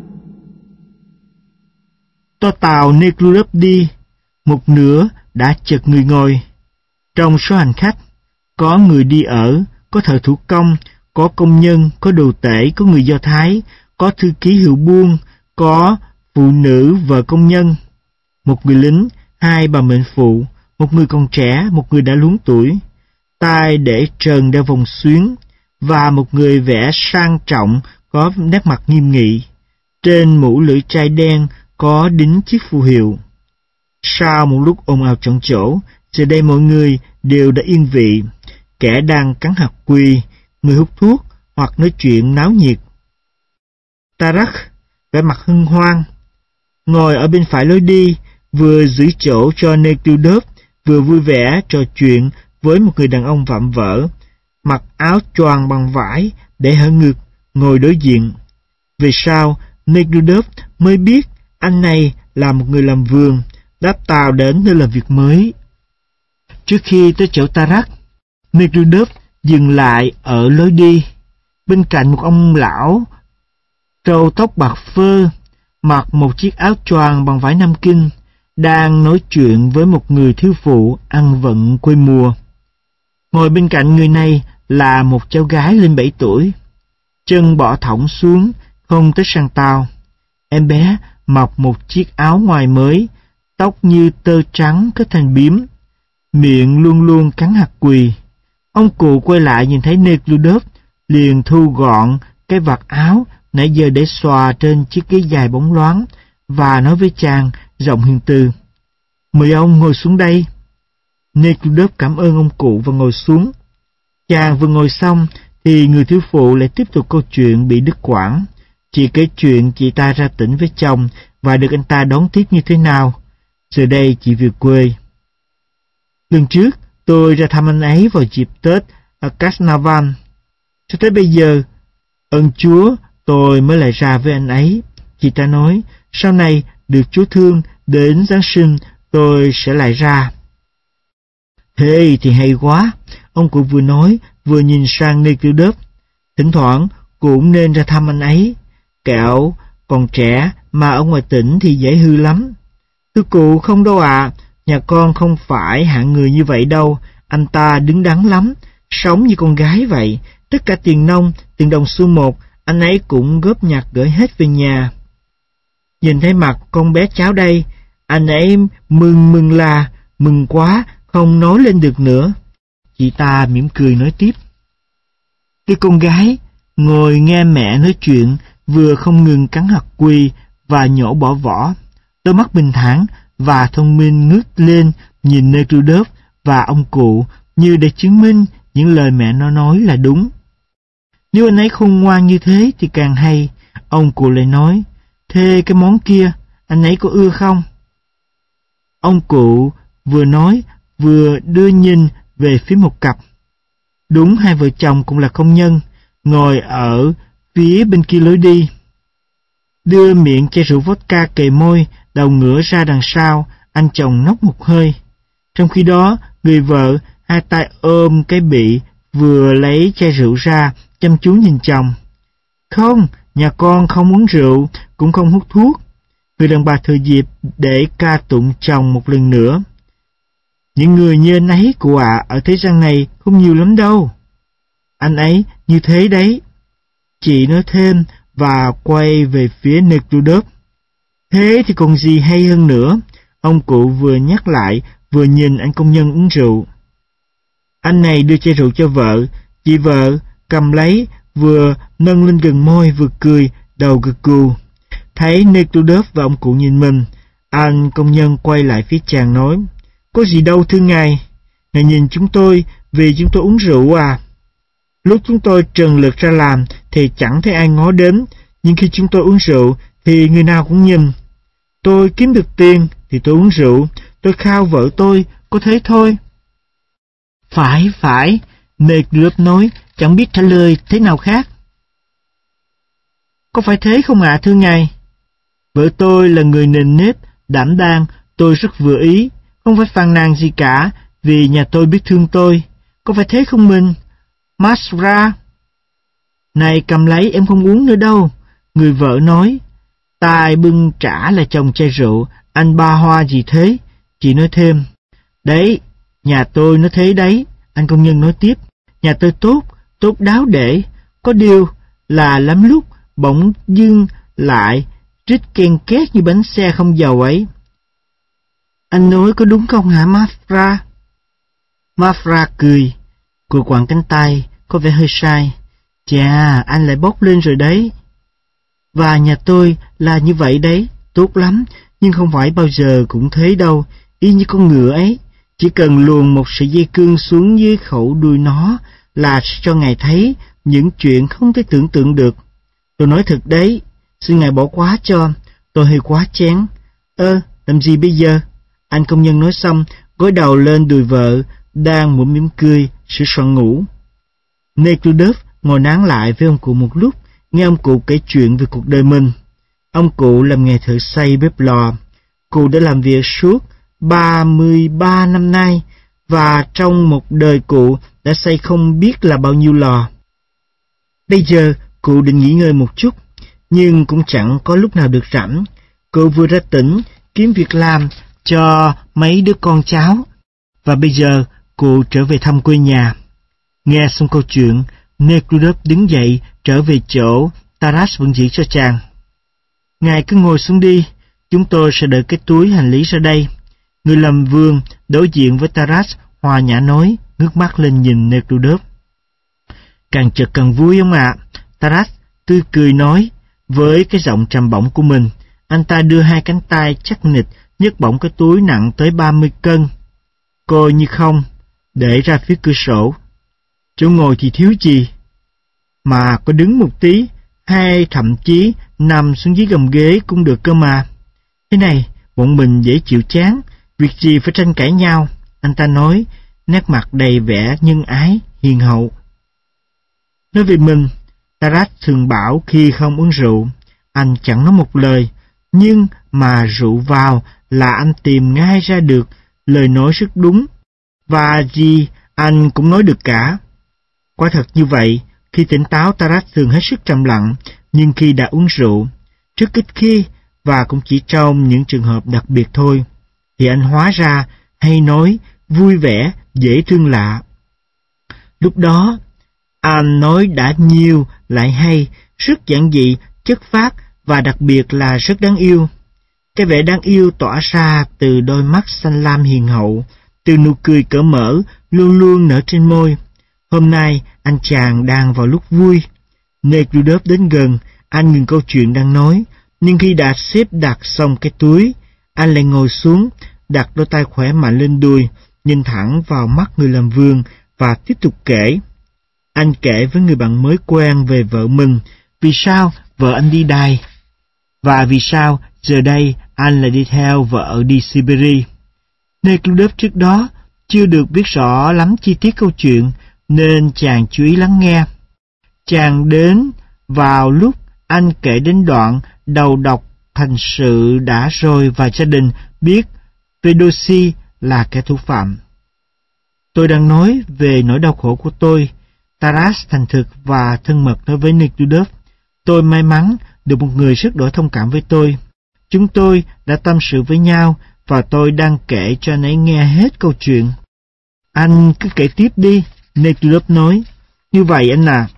Toa tàu Nekhludoff đi, một nửa đã chật người ngồi. Trong số hành khách, có người đi ở, có thợ thủ công, có công nhân, có đồ tể, có người Do Thái, có thư ký hiệu buôn, có phụ nữ vợ công nhân, một người lính, hai bà mệnh phụ, một người còn trẻ, một người đã luống tuổi, tai để trần đeo vòng xuyến, và một người vẽ sang trọng có nét mặt nghiêm nghị. Trên mũ lưỡi trai đen có đính chiếc phù hiệu. Sau một lúc ồn ào chọn chỗ, giờ đây mọi người đều đã yên vị, kẻ đang cắn hạt quy, người hút thuốc hoặc nói chuyện náo nhiệt. Tarak vẻ mặt hân hoan, ngồi ở bên phải lối đi, vừa giữ chỗ cho Nekhludoff, vừa vui vẻ trò chuyện với một người đàn ông vạm vỡ, mặc áo choàng bằng vải để hở ngực, ngồi đối diện. Về sau, Nekhludoff mới biết anh này là một người làm vườn, đáp tàu đến nơi làm việc mới. Trước khi tới chỗ Tarak, Nekhludoff dừng lại ở lối đi, bên cạnh một ông lão, râu tóc bạc phơ, mặc một chiếc áo choàng bằng vải Nam Kinh, đang nói chuyện với một người thiếu phụ ăn vận quê mùa. Ngồi bên cạnh người này là một cháu gái lên bảy tuổi, chân bỏ thõng xuống, không tới sang tao. Em bé mặc một chiếc áo ngoài mới, tóc như tơ trắng kết thành bím, miệng luôn luôn cắn hạt quỳ. Ông cụ quay lại nhìn thấy Nekhludoff, liền thu gọn cái vạt áo nãy giờ để xòa trên chiếc ghế dài bóng loáng, và nói với chàng giọng hiền từ: "Mời ông ngồi xuống đây." Nekhludoff cảm ơn ông cụ và ngồi xuống. Chàng vừa ngồi xong thì người thiếu phụ lại tiếp tục câu chuyện bị đứt quãng. Chị kể chuyện chị ta ra tỉnh với chồng và được anh ta đón tiếp như thế nào. Giờ đây chị về quê. Lần trước tôi ra thăm anh ấy vào dịp Tết ở Carnaval. Cho tới bây giờ, ơn Chúa tôi mới lại ra với anh ấy. Chị ta nói, sau này được Chúa thương, đến Giáng sinh tôi sẽ lại ra. Thế thì hay quá, ông cụ vừa nói vừa nhìn sang Nekhludoff. Thỉnh thoảng cũng nên ra thăm anh ấy. Kẹo còn trẻ mà ở ngoài tỉnh thì dễ hư lắm. Thưa cụ, không đâu ạ, à. Nhà con không phải hạng người như vậy đâu. Anh ta đứng đắn lắm, sống như con gái vậy. Tất cả tiền nông, tiền đồng xu một, anh ấy cũng góp nhặt gửi hết về nhà. Nhìn thấy mặt con bé cháu đây, anh ấy mừng mừng là, mừng quá, không nói lên được nữa. Chị ta mỉm cười nói tiếp. Cái con gái ngồi nghe mẹ nói chuyện, vừa không ngừng cắn hạt quy và nhổ bỏ vỏ. Đôi mắt bình thản và thông minh ngước lên nhìn Nekhludoff và ông cụ như để chứng minh những lời mẹ nó nói là đúng. Nếu anh ấy khôn ngoan như thế thì càng hay. Ông cụ lại nói, thế cái món kia anh ấy có ưa không? Ông cụ vừa nói vừa đưa nhìn về phía một cặp. Đúng, hai vợ chồng cũng là công nhân, ngồi ở phía bên kia lối đi. Đưa miệng chai rượu vodka kề môi, đầu ngửa ra đằng sau, anh chồng nốc một hơi. Trong khi đó, người vợ hai tay ôm cái bị vừa lấy chai rượu ra, chăm chú nhìn chồng. Không, nhà con không uống rượu, cũng không hút thuốc. Người đàn bà thừa dịp để ca tụng chồng một lần nữa. Những người như anh ấy cụ ạ, ở thế gian này không nhiều lắm đâu. Anh ấy như thế đấy. Chị nói thêm và quay về phía Nekhludoff. Thế thì còn gì hay hơn nữa. Ông cụ vừa nhắc lại vừa nhìn anh công nhân uống rượu. Anh này đưa chai rượu cho vợ. Chị vợ cầm lấy, vừa nâng lên gần môi vừa cười, đầu gật gù. Thấy Nekhludoff và ông cụ nhìn mình, anh công nhân quay lại phía chàng nói, có gì đâu thưa ngài. Ngài nhìn chúng tôi vì chúng tôi uống rượu à. Lúc chúng tôi trần lực ra làm thì chẳng thấy ai ngó đến, nhưng khi chúng tôi uống rượu thì người nào cũng nhìn. Tôi kiếm được tiền thì tôi uống rượu, tôi khao vợ tôi, có thế thôi. Phải, phải, Nekhludoff nói, chẳng biết trả lời thế nào khác. Có phải thế không ạ, thưa ngài? Vợ tôi là người nền nếp, đảm đang, tôi rất vừa ý, không phải phàn nàn gì cả, vì nhà tôi biết thương tôi. Có phải thế không mình? Masra. Này cầm lấy, em không uống nữa đâu. Người vợ nói. Tài bưng trả là chồng chai rượu, anh ba hoa gì thế? Chị nói thêm. Đấy, nhà tôi nó thế đấy. Anh công nhân nói tiếp. Nhà tôi tốt, tốt đáo để. Có điều là lắm lúc bỗng dưng lại rít ken két như bánh xe không dầu ấy. Anh nói có đúng không hả Mafra? Mafra cười, cô quàng cánh tay, có vẻ hơi sai. Chà, anh lại bốc lên rồi đấy. Và nhà tôi là như vậy đấy, tốt lắm, nhưng không phải bao giờ cũng thế đâu, y như con ngựa ấy. Chỉ cần luồn một sợi dây cương xuống dưới khẩu đuôi nó là cho ngài thấy những chuyện không thể tưởng tượng được. Tôi nói thật đấy, xin ngài bỏ quá cho, tôi hơi quá chén. Ơ, làm gì bây giờ? Anh công nhân nói xong, gối đầu lên đùi vợ, đang mũm mỉm cười, sửa soạn ngủ. Nekhludoff ngồi nán lại với ông cụ một lúc, nghe ông cụ kể chuyện về cuộc đời mình. Ông cụ làm nghề thợ xây bếp lò. Cụ đã làm việc suốt ba mươi ba năm nay, và trong một đời cụ đã xây không biết là bao nhiêu lò. Bây giờ, cụ định nghỉ ngơi một chút, nhưng cũng chẳng có lúc nào được rảnh. Cụ vừa ra tỉnh, kiếm việc làm cho mấy đứa con cháu, và bây giờ cụ trở về thăm quê nhà. Nghe xong câu chuyện, Nekhludoff đứng dậy trở về chỗ Taras vẫn chỉ cho chàng. Ngài cứ ngồi xuống đi, chúng tôi sẽ đợi cái túi hành lý ra đây. Người làm vườn đối diện với Taras hòa nhã nói, ngước mắt lên nhìn Nekhludoff. Càng chợt càng vui ông ạ. Taras tươi cười nói, với cái giọng trầm bổng của mình. Anh ta đưa hai cánh tay chắc nịch, nhấc bổng cái túi nặng tới ba mươi cân. Coi như không, để ra phía cửa sổ. Chỗ ngồi thì thiếu gì, mà có đứng một tí, hay thậm chí nằm xuống dưới gầm ghế cũng được cơ mà. Thế này, bọn mình dễ chịu chán, việc gì phải tranh cãi nhau, anh ta nói, nét mặt đầy vẻ nhân ái, hiền hậu. Nói về mình, Taras thường bảo khi không uống rượu, anh chẳng nói một lời, nhưng mà rượu vào là anh tìm ngay ra được lời nói rất đúng, và gì anh cũng nói được cả. Quả thật như vậy, Khi tỉnh táo, Taras thường hết sức trầm lặng, nhưng khi đã uống rượu, rất ít khi và cũng chỉ trong những trường hợp đặc biệt thôi, thì anh hóa ra hay nói, vui vẻ, dễ thương lạ. Lúc đó, anh nói đã nhiều, lại hay, rất giản dị, chất phác và đặc biệt là rất đáng yêu. Cái vẻ đáng yêu tỏa ra từ đôi mắt xanh lam hiền hậu, từ nụ cười cởi mở luôn luôn nở trên môi. Hôm nay, anh chàng đang vào lúc vui. Nekhludoff đến gần, anh ngừng câu chuyện đang nói, nhưng khi đã xếp đặt xong cái túi, anh lại ngồi xuống, đặt đôi tay khỏe mạnh lên đùi, nhìn thẳng vào mắt người làm vườn và tiếp tục kể. Anh kể với người bạn mới quen về vợ mình, vì sao vợ anh đi đài, và vì sao giờ đây anh lại đi theo vợ đi Siberia. Nekhludoff trước đó chưa được biết rõ lắm chi tiết câu chuyện, nên chàng chú ý lắng nghe. Chàng đến vào lúc anh kể đến đoạn đầu độc thành sự đã rồi và gia đình biết Fedosi là kẻ thủ phạm. Tôi đang nói về nỗi đau khổ của tôi. Taras thành thực và thân mật nói với Nekhludoff. Tôi may mắn được một người rất đổi thông cảm với tôi. Chúng tôi đã tâm sự với nhau và tôi đang kể cho anh ấy nghe hết câu chuyện. Anh cứ kể tiếp đi, Nekhludoff nói. Như vậy anh à.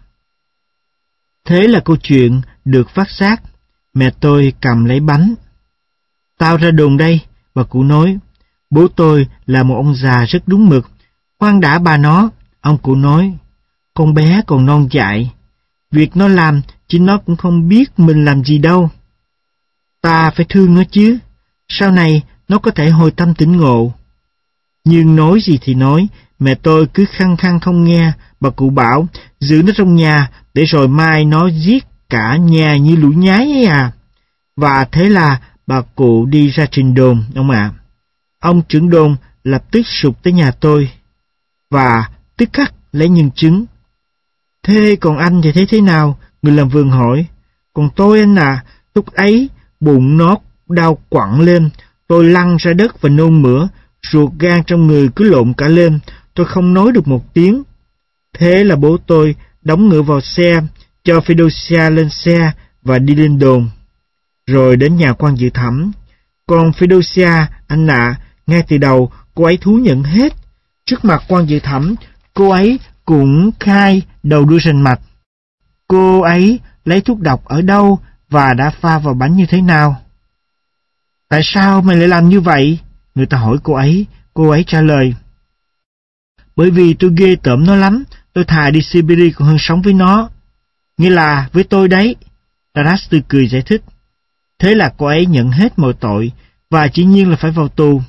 Thế là câu chuyện được phát giác. Mẹ tôi cầm lấy bánh. Tao ra đồn đây, bà cụ nói. Bố tôi là một ông già rất đúng mực. Khoan đã bà nó, ông cụ nói. Con bé còn non dại. Việc nó làm, chứ nó cũng không biết mình làm gì đâu. Ta phải thương nó chứ. Sau này, nó có thể hồi tâm tỉnh ngộ. Nhưng nói gì thì nói, mẹ tôi cứ khăng khăng không nghe. Bà cụ bảo, giữ nó trong nhà, để rồi mai nó giết cả nhà như lũ nhái ấy à. Và thế là bà cụ đi ra trình đồn, ông ạ. À. Ông trưởng đồn lập tức sụp tới nhà tôi, và tức khắc lấy nhân chứng. Thế còn anh thì thấy thế nào? Người làm vườn hỏi. Còn tôi anh à, lúc ấy bụng nó đau quặn lên, tôi lăn ra đất và nôn mửa, ruột gan trong người cứ lộn cả lên, tôi không nói được một tiếng. Thế là bố tôi đóng ngựa vào xe, cho Fedosia lên xe và đi lên đồn. Rồi đến nhà quan dự thẩm. Còn Fedosia, anh ạ, à, ngay từ đầu cô ấy thú nhận hết. Trước mặt quan dự thẩm, cô ấy cũng khai đầu đuôi rành mạch. Cô ấy lấy thuốc độc ở đâu và đã pha vào bánh như thế nào? Tại sao mày lại làm như vậy? Người ta hỏi cô ấy, cô ấy trả lời. Bởi vì tôi ghê tởm nó lắm, tôi thà đi Siberia còn hơn sống với nó. Nghĩa là với tôi đấy. Taras tươi cười giải thích. Thế là cô ấy nhận hết mọi tội, và chỉ nhiên là phải vào tù.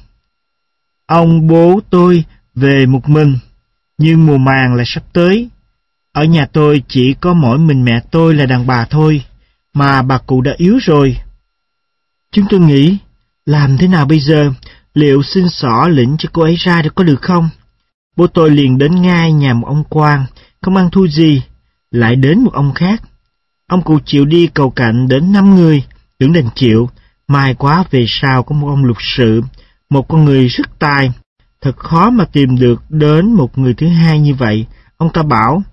Ông bố tôi về một mình, nhưng mùa màng lại sắp tới. Ở nhà tôi chỉ có mỗi mình mẹ tôi là đàn bà thôi, mà bà cụ đã yếu rồi. Chúng tôi nghĩ, làm thế nào bây giờ? Liệu xin xỏ lĩnh cho cô ấy ra được có được không? Bố tôi liền đến ngay nhà một ông quan, không ăn thua gì, lại đến một ông khác. Ông cụ chịu đi cầu cạnh đến năm người, tưởng đành chịu. May quá về sau có một ông lục sự, một con người rất tài. Thật khó mà tìm được đến một người thứ hai như vậy. Ông ta bảo,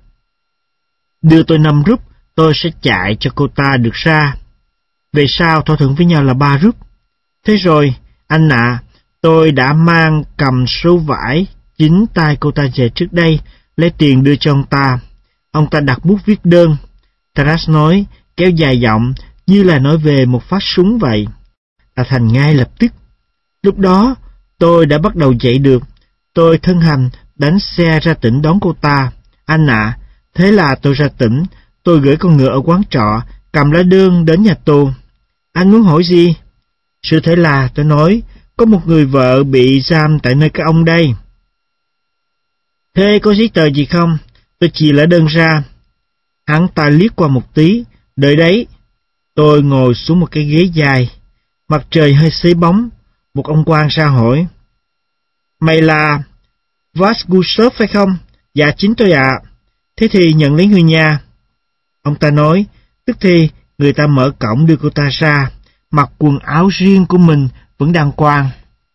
đưa tôi năm rúp, tôi sẽ chạy cho cô ta được ra. Về sau thỏa thuận với nhau là ba rúp. Thế rồi, anh ạ, à, tôi đã mang cầm số vải chính tay cô ta về trước đây, lấy tiền đưa cho ông ta. Ông ta đặt bút viết đơn. Taras nói, kéo dài giọng, như là nói về một phát súng vậy. Ta thành ngay lập tức. Lúc đó, tôi đã bắt đầu dậy được. Tôi thân hành đánh xe ra tỉnh đón cô ta. Anh ạ, à, thế là tôi ra tỉnh. Tôi gửi con ngựa ở quán trọ, cầm lá đơn đến nhà tù. Anh muốn hỏi gì? Sự thể là, tôi nói, có một người vợ bị giam tại nơi các ông đây. Thế có giấy tờ gì không? Tôi chỉ lá đơn ra. Hắn ta liếc qua một tí. Đợi đấy. Tôi ngồi xuống một cái ghế dài. Mặt trời hơi xế bóng. Một ông quan ra hỏi. Mày là Vasgusov phải không? Dạ chính tôi ạ. À. Thế thì nhận lấy người nhà. Ông ta nói. Tức thì người ta mở cổng đưa cô ta ra. Mặc quần áo riêng của mình vẫn đàng hoàng.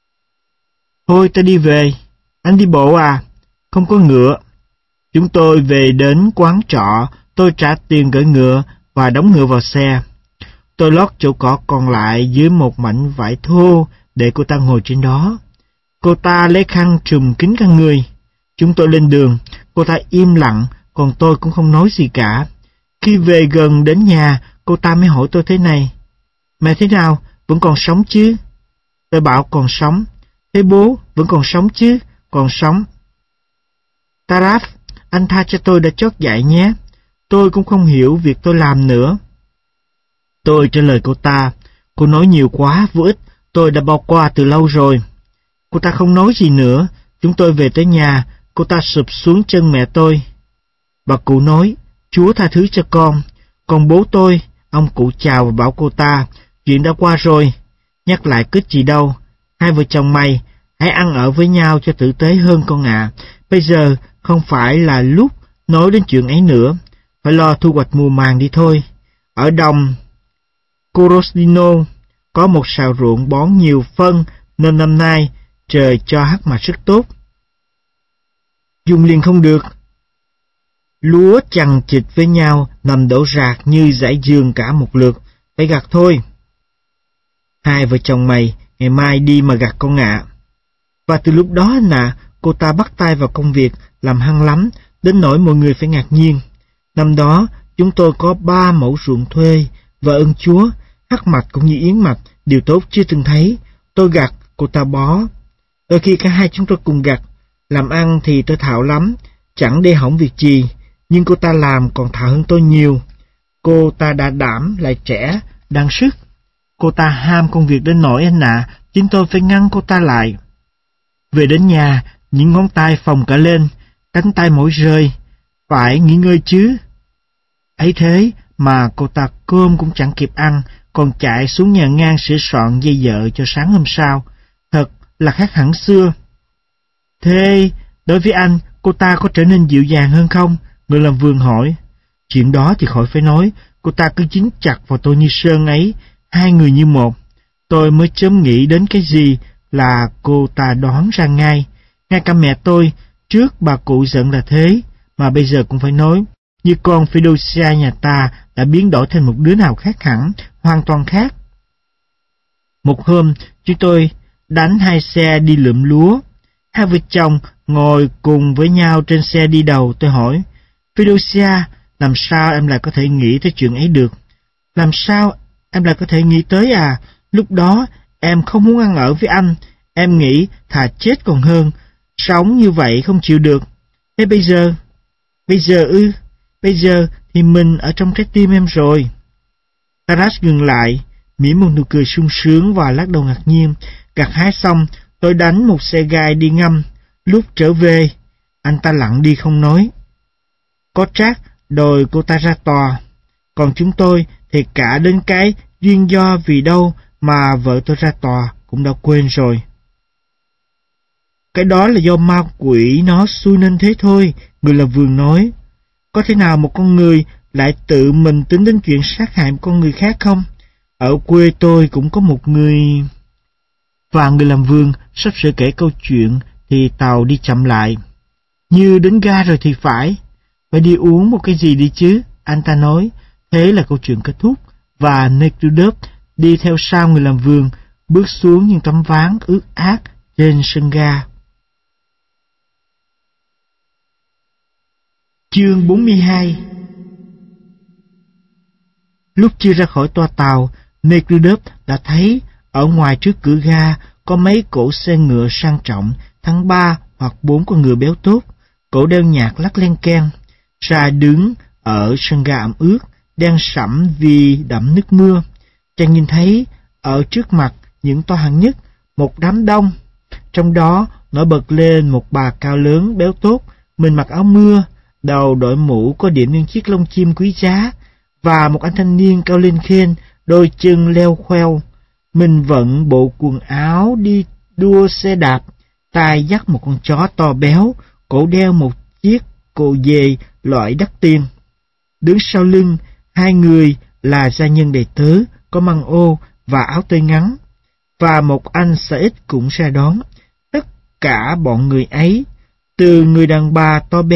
Thôi ta đi về. Anh đi bộ à? Không có ngựa. Chúng tôi về đến quán trọ Tôi trả tiền gửi ngựa và đóng ngựa vào xe. Tôi lót chỗ cỏ còn lại dưới một mảnh vải thô để cô ta ngồi trên đó. Cô ta lấy khăn trùm kín cả người. Chúng tôi lên đường, cô ta im lặng, còn tôi cũng không nói gì cả. Khi về gần đến nhà, cô ta mới hỏi tôi thế này: "Mẹ thế nào, vẫn còn sống chứ?" Tôi bảo còn sống. "Thế bố vẫn còn sống chứ?" "Còn sống." "Taraf, anh tha cho tôi đã chót dạy nhé. Tôi cũng không hiểu việc tôi làm nữa." Tôi trả lời cô ta: "Cô nói nhiều quá, vô ích, tôi đã bỏ qua từ lâu rồi." Cô ta không nói gì nữa. Chúng tôi về tới nhà, cô ta sụp xuống chân mẹ tôi. Bà cụ nói: "Chúa tha thứ cho con." Còn bố tôi, ông cụ chào và bảo cô ta: "Chuyện đã qua rồi, nhắc lại kết gì đâu. Hai vợ chồng mày, hãy ăn ở với nhau cho tử tế hơn con ạ. À. Bây giờ không phải là lúc nói đến chuyện ấy nữa, phải lo thu hoạch mùa màng đi thôi." Ở đồng Corosdino có một sào ruộng bón nhiều phân, nên năm nay trời cho hắc mạch rất tốt. Dùng liền không được. Lúa chằng chịt với nhau, nằm đổ rạc như dải giường cả một lượt, phải gặt thôi. Hai vợ chồng mày, ngày mai đi mà gặt con ạ. À. Và từ lúc đó anh ạ, cô ta bắt tay vào công việc, làm hăng lắm, đến nỗi mọi người phải ngạc nhiên. Năm đó, chúng tôi có ba mẫu ruộng thuê, và ơn Chúa, hắc mạch cũng như yến mạch, điều tốt chưa từng thấy. Tôi gặt, cô ta bó. Đôi khi cả hai chúng tôi cùng gặt. Làm ăn thì tôi thạo lắm, chẳng đê hỏng việc gì, nhưng cô ta làm còn thạo hơn tôi nhiều. Cô ta đã đảm, lại trẻ, đang sức. Cô ta ham công việc đến nỗi anh ạ, à, chính tôi phải ngăn cô ta lại. Về đến nhà, những ngón tay phồng cả lên, cánh tay mỏi rơi. Phải nghỉ ngơi chứ. Ấy thế mà cô ta cơm cũng chẳng kịp ăn, còn chạy xuống nhà ngang sửa soạn dây vợ cho sáng hôm sau. Thật là khác hẳn xưa. Thế, đối với anh, cô ta có trở nên dịu dàng hơn không? Người làm vườn hỏi. Chuyện đó thì khỏi phải nói, cô ta cứ dính chặt vào tôi như sơn ấy, hai người như một. Tôi mới chớm nghĩ đến cái gì là cô ta đoán ra ngay. Ngay cả mẹ tôi, trước bà cụ giận là thế, mà bây giờ cũng phải nói, như con Fedosia nhà ta đã biến đổi thành một đứa nào khác hẳn, hoàn toàn khác. Một hôm, chúng tôi đánh hai xe đi lượm lúa. Hai vợ chồng ngồi cùng với nhau trên xe đi đầu. Tôi hỏi, Fedosia, làm sao em lại có thể nghĩ tới chuyện ấy được? Làm sao em lại có thể nghĩ tới à? Lúc đó em không muốn ăn ở với anh. Em nghĩ thà chết còn hơn. Sống như vậy không chịu được. Thế bây giờ? Bây giờ ư? Bây giờ thì mình ở trong trái tim em rồi. Taras ngừng lại, mỉm một nụ cười sung sướng và lắc đầu ngạc nhiên. Gặt hái xong, tôi đánh một xe gai đi ngâm. Lúc trở về, anh ta lặng đi không nói. Có trác đòi cô ta ra tòa. Còn chúng tôi thì cả đến cái duyên do vì đâu mà vợ tôi ra tòa cũng đã quên rồi. Cái đó là do ma quỷ nó xui nên thế thôi, người làm vườn nói. Có thể nào một con người lại tự mình tính đến chuyện sát hại một con người khác không? Ở quê tôi cũng có một người... Và người làm vườn sắp sửa kể câu chuyện thì tàu đi chậm lại. Như đến ga rồi thì phải. Phải đi uống một cái gì đi chứ, anh ta nói. Thế là câu chuyện kết thúc, và Nekudov đi theo sau người làm vườn, bước xuống những tấm ván ướt át trên sân ga. Chương bốn mươi hai. Lúc chưa ra khỏi toa tàu, Nekudov đã thấy ở ngoài trước cửa ga có mấy cỗ xe ngựa sang trọng, tháng ba hoặc bốn con ngựa béo tốt, cổ đeo nhạc lắc len keng. Ra đứng ở sân ga ẩm ướt, đen sẫm vì đẫm nước mưa. Chàng nhìn thấy ở trước mặt những toa hạng nhất một đám đông, trong đó nổi bật lên một bà cao lớn béo tốt, mình mặc áo mưa, đầu đội mũ có điểm những chiếc lông chim quý giá, và một anh thanh niên cao lên khên, đôi chân leo khoeo. Mình vận bộ quần áo đi đua xe đạp, tay dắt một con chó to béo, cổ đeo một chiếc cồ dề loại đắt tiền. Đứng sau lưng, hai người là gia nhân đầy tớ, có măng ô và áo tơi ngắn, và một anh xa ít cũng ra đón. Tất cả bọn người ấy, từ người đàn bà to béo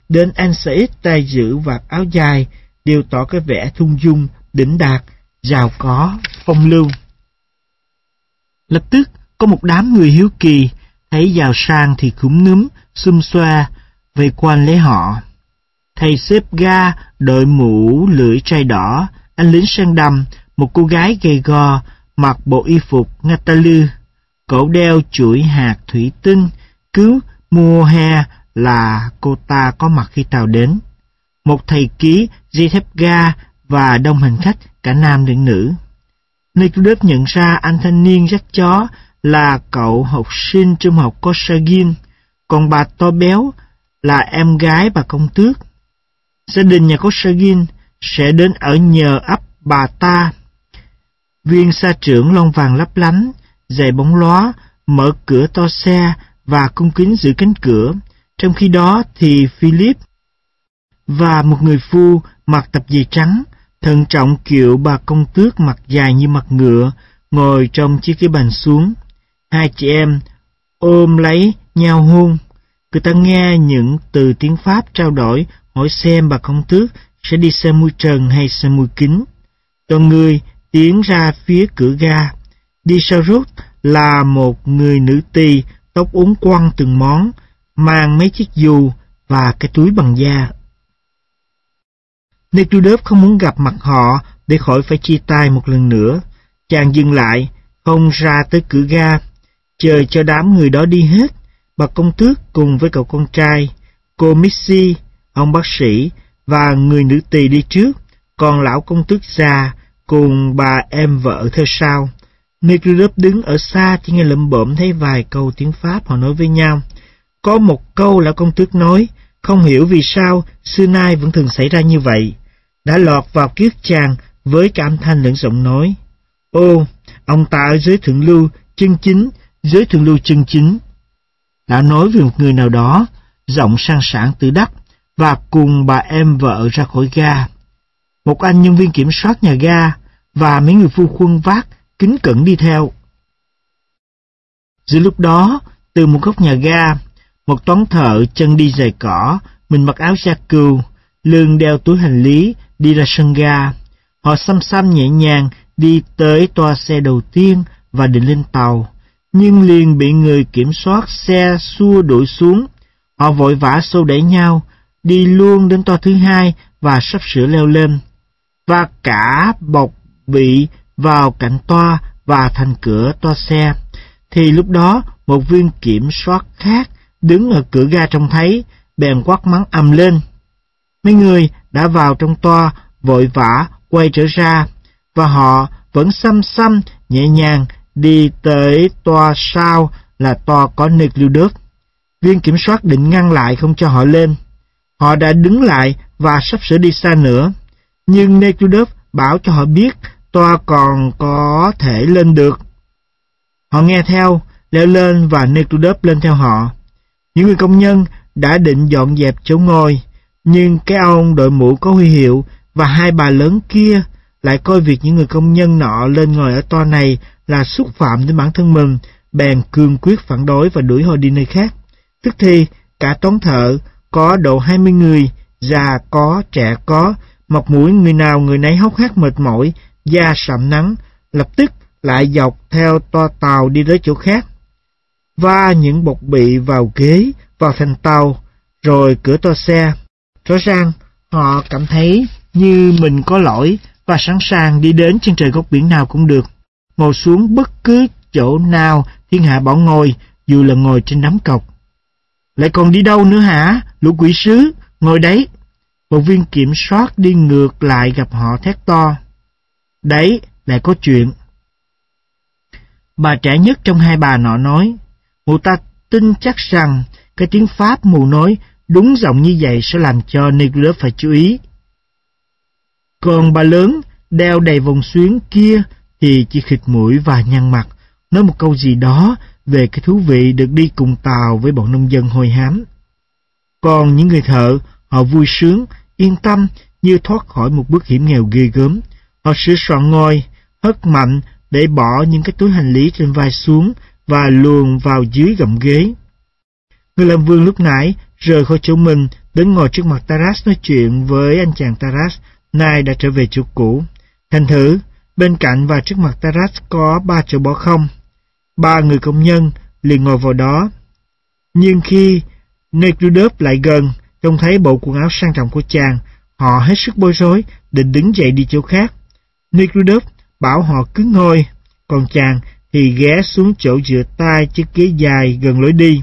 đến anh Said tay giữ vạt áo dài, đều tỏ cái vẻ thung dung, đỉnh đạt, giàu có, phong lưu. Lập tức có một đám người hiếu kỳ, thấy giàu sang thì cúm núm, xum xoa, vây quanh lấy họ. Thầy xếp ga, đội mũ lưỡi trai đỏ, anh lính sang đầm, một cô gái gầy gò, mặc bộ y phục Natalie, cổ đeo chuỗi hạt thủy tinh, cứ mùa hè là cô ta có mặt khi tàu đến. Một thầy ký dây thép ga và đông hành khách cả nam lẫn nữ. Nicholas nhận ra anh thanh niên dắt chó là cậu học sinh trung học Kosagin, còn bà to béo là em gái bà công tước. Gia đình nhà Kosagin sẽ đến ở nhờ ấp bà ta. Viên sa trưởng lông vàng lấp lánh, giày bóng lóa, mở cửa to xe và cung kính giữ cánh cửa. Trong khi đó thì Philip và một người phu mặc tập dề trắng, thận trọng kiệu bà công tước mặt dài như mặt ngựa, ngồi trong chiếc ghế bàn xuống. Hai chị em ôm lấy nhau hôn. Người ta nghe những từ tiếng Pháp trao đổi, hỏi xem bà công tước sẽ đi xe mui trần hay xe mui kính. Đoàn người tiến ra phía cửa ga. Đi sau rút là một người nữ tỳ, tóc uốn quăng từng món, mang mấy chiếc dù và cái túi bằng da. Nicholas không muốn gặp mặt họ để khỏi phải chia tay một lần nữa. Chàng dừng lại, không ra tới cửa ga, chờ cho đám người đó đi hết. Bà công tước cùng với cậu con trai, cô Missy, ông bác sĩ và người nữ tỳ đi trước, còn lão công tước già cùng bà em vợ theo sau. Nicholas đứng ở xa chỉ nghe lẩm bẩm thấy vài câu tiếng Pháp họ nói với nhau. Có một câu lão công tước nói, không hiểu vì sao xưa nay vẫn thường xảy ra như vậy, đã lọt vào kiếp chàng với cả âm thanh lẫn giọng nói. Ô, ông ta ở giới thượng lưu chân chính, giới thượng lưu chân chính. Đã nói về một người nào đó, giọng sang sảng tự đắc, và cùng bà em vợ ra khỏi ga. Một anh nhân viên kiểm soát nhà ga và mấy người phu khuân vác kính cẩn đi theo. Giữa lúc đó, từ một góc nhà ga, một toán thợ chân đi giày cỏ, mình mặc áo da cừu, lưng đeo túi hành lý, đi ra sân ga. Họ xăm xăm nhẹ nhàng đi tới toa xe đầu tiên và định lên tàu, nhưng liền bị người kiểm soát xe xua đuổi xuống. Họ vội vã xô đẩy nhau, đi luôn đến toa thứ hai và sắp sửa leo lên. Và cả bọc bị vào cạnh toa và thành cửa toa xe. Thì lúc đó, một viên kiểm soát khác đứng ở cửa ga trông thấy, bèn quát mắng ầm lên. Mấy người đã vào trong toa vội vã quay trở ra, và họ vẫn xăm xăm nhẹ nhàng đi tới toa sau là toa có Nicholas. Viên kiểm soát định ngăn lại không cho họ lên. Họ đã đứng lại và sắp sửa đi xa nữa, nhưng Nicholas bảo cho họ biết toa còn có thể lên được. Họ nghe theo, leo lên và Nicholas lên theo họ. Những người công nhân đã định dọn dẹp chỗ ngồi, nhưng cái ông đội mũ có huy hiệu và hai bà lớn kia lại coi việc những người công nhân nọ lên ngồi ở toa này là xúc phạm đến bản thân mình, bèn cương quyết phản đối và đuổi họ đi nơi khác. Tức thì cả toán thợ có độ hai mươi người, già có, trẻ có, mặt mũi người nào người nấy hốc hác mệt mỏi, da sạm nắng, lập tức lại dọc theo toa tàu đi tới chỗ khác, va những bột bị vào ghế, vào thành tàu, rồi cửa toa xe. Rõ ràng họ cảm thấy như mình có lỗi và sẵn sàng đi đến chân trời góc biển nào cũng được, ngồi xuống bất cứ chỗ nào thiên hạ bảo ngồi, dù là ngồi trên đám cọc. Lại còn đi đâu nữa hả, lũ quỷ sứ, ngồi đấy. Một viên kiểm soát đi ngược lại gặp họ thét to. Đấy, lại có chuyện. Bà trẻ nhất trong hai bà nọ nói, mụ ta tin chắc rằng cái tiếng Pháp mụ nói đúng giọng như vậy sẽ làm cho Nicholas phải chú ý. Còn bà lớn đeo đầy vòng xuyến kia thì chỉ khịt mũi và nhăn mặt, nói một câu gì đó về cái thú vị được đi cùng tàu với bọn nông dân hôi hám. Còn những người thợ, họ vui sướng, yên tâm như thoát khỏi một bước hiểm nghèo ghê gớm. Họ sửa soạn ngôi, hất mạnh để bỏ những cái túi hành lý trên vai xuống và luồn vào dưới gầm ghế. Người làm vườn lúc nãy rời khỏi chỗ mình, đến ngồi trước mặt Taras nói chuyện với anh chàng Taras, nay đã trở về chỗ cũ. Thành thử, bên cạnh và trước mặt Taras có ba chỗ bỏ không. Ba người công nhân liền ngồi vào đó. Nhưng khi Nekhludoff lại gần, trông thấy bộ quần áo sang trọng của chàng, họ hết sức bối rối, định đứng dậy đi chỗ khác. Nekhludoff bảo họ cứ ngồi, còn chàng thì ghé xuống chỗ dựa tay chiếc ghế dài gần lối đi.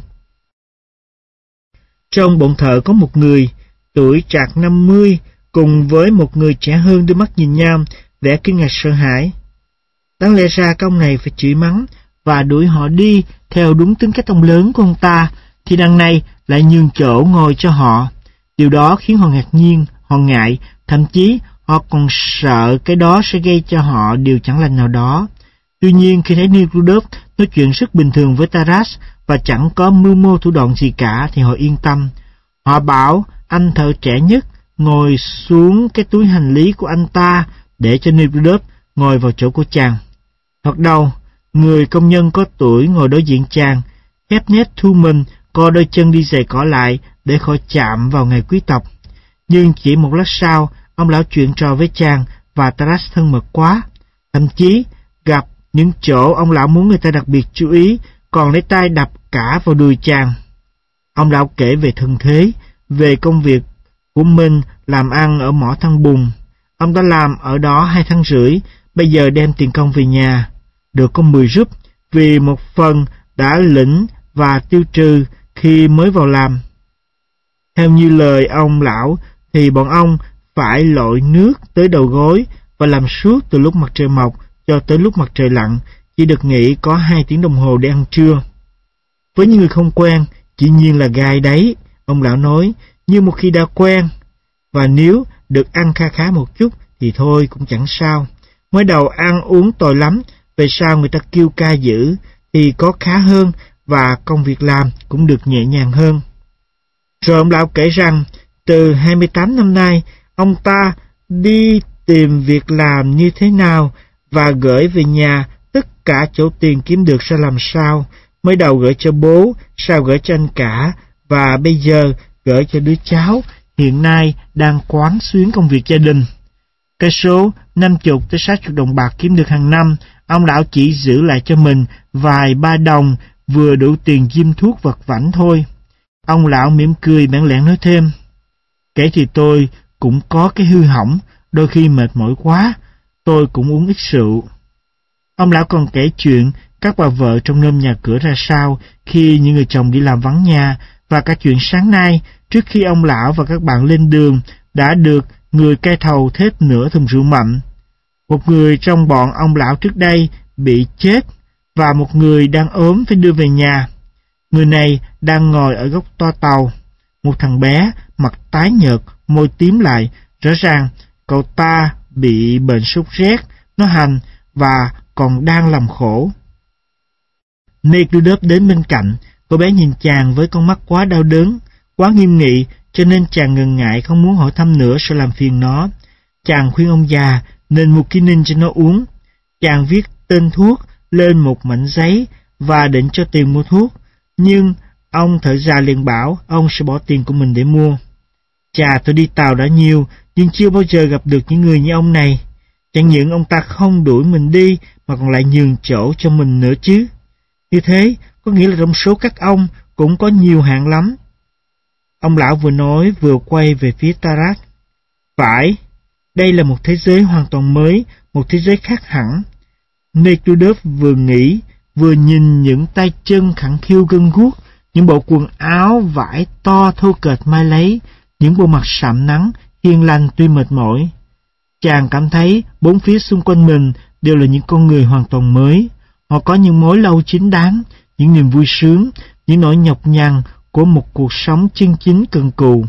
Trong bọn thợ có một người, tuổi trạc năm mươi, cùng với một người trẻ hơn đưa mắt nhìn nhau, vẻ kinh ngạc sợ hãi. Đáng lẽ ra công này phải chửi mắng và đuổi họ đi theo đúng tính cách ông lớn của ông ta, thì đằng này lại nhường chỗ ngồi cho họ. Điều đó khiến họ ngạc nhiên, họ ngại, thậm chí họ còn sợ cái đó sẽ gây cho họ điều chẳng lành nào đó. Tuy nhiên khi thấy Nekhludoff nói chuyện rất bình thường với Taras và chẳng có mưu mô thủ đoạn gì cả thì họ yên tâm. Họ bảo anh thợ trẻ nhất ngồi xuống cái túi hành lý của anh ta để cho Nekhludoff ngồi vào chỗ của chàng. Thoạt đầu, người công nhân có tuổi ngồi đối diện chàng, khép nép thu mình, co đôi chân đi giày cỏ lại để khỏi chạm vào ngày quý tộc. Nhưng chỉ một lát sau, ông lão chuyện trò với chàng và Taras thân mật quá. Thậm chí, gặp những chỗ ông lão muốn người ta đặc biệt chú ý, còn lấy tay đập cả vào đùi chàng. Ông lão kể về thân thế, về công việc của mình làm ăn ở mỏ than bùn. Ông đã làm ở đó hai tháng rưỡi, bây giờ đem tiền công về nhà. Được có mười rúp, vì một phần đã lĩnh và tiêu trừ khi mới vào làm. Theo như lời ông lão, thì bọn ông phải lội nước tới đầu gối và làm suốt từ lúc mặt trời mọc cho tới lúc mặt trời lặn, chỉ được nghỉ có hai tiếng đồng hồ để ăn trưa. Với những người không quen, dĩ nhiên là gai đấy, ông lão nói, nhưng một khi đã quen, và nếu được ăn kha khá một chút thì thôi cũng chẳng sao. Mới đầu ăn uống tồi lắm, về sau người ta kêu ca dữ thì có khá hơn và công việc làm cũng được nhẹ nhàng hơn. Rồi ông lão kể rằng từ hai mươi tám năm nay, ông ta đi tìm việc làm như thế nào và gửi về nhà tất cả chỗ tiền kiếm được ra làm sao. Mới đầu gửi cho bố, sau gửi cho anh cả, và bây giờ gửi cho đứa cháu hiện nay đang quán xuyến công việc gia đình. Cái số năm mươi tới sáu mươi đồng bạc kiếm được hàng năm, ông lão chỉ giữ lại cho mình vài ba đồng vừa đủ tiền diêm thuốc vật vãnh thôi. Ông lão mỉm cười bẽn lẽn nói thêm, kể thì tôi cũng có cái hư hỏng, đôi khi mệt mỏi quá, tôi cũng uống ít rượu. Ông lão còn kể chuyện các bà vợ trong nôm nhà cửa ra sao khi những người chồng đi làm vắng nhà, và cả chuyện sáng nay, trước khi ông lão và các bạn lên đường, đã được người cai thầu thết nửa thùng rượu mặn. Một người trong bọn ông lão trước đây bị chết, và một người đang ốm phải đưa về nhà. Người này đang ngồi ở góc toa tàu. Một thằng bé, mặt tái nhợt, môi tím lại, rõ ràng cậu ta bị bệnh sốt rét, nó hành và còn đang làm khổ. Nekhludoff đến bên cạnh, cô bé nhìn chàng với con mắt quá đau đớn, quá nghiêm nghị, cho nên chàng ngần ngại không muốn hỏi thăm nữa sợ làm phiền nó. Chàng khuyên ông già nên mua kinin cho nó uống. Chàng viết tên thuốc lên một mảnh giấy và định cho tiền mua thuốc, nhưng ông thợ già liền bảo ông sẽ bỏ tiền của mình để mua. Chà, tôi đi tàu đã nhiều, nhưng chưa bao giờ gặp được những người như ông này. Chẳng những ông ta không đuổi mình đi, mà còn lại nhường chỗ cho mình nữa chứ. Như thế, có nghĩa là trong số các ông cũng có nhiều hạng lắm. Ông lão vừa nói vừa quay về phía Taras. Phải, đây là một thế giới hoàn toàn mới, một thế giới khác hẳn. Nekhludoff vừa nghĩ, vừa nhìn những tay chân khẳng khiu gân guốc, những bộ quần áo vải to thô kệch mai lấy, những bộ mặt sạm nắng, hiền lành tuy mệt mỏi. Chàng cảm thấy bốn phía xung quanh mình đều là những con người hoàn toàn mới. Họ có những mối lâu chính đáng, những niềm vui sướng, những nỗi nhọc nhằn của một cuộc sống chân chính cần cù.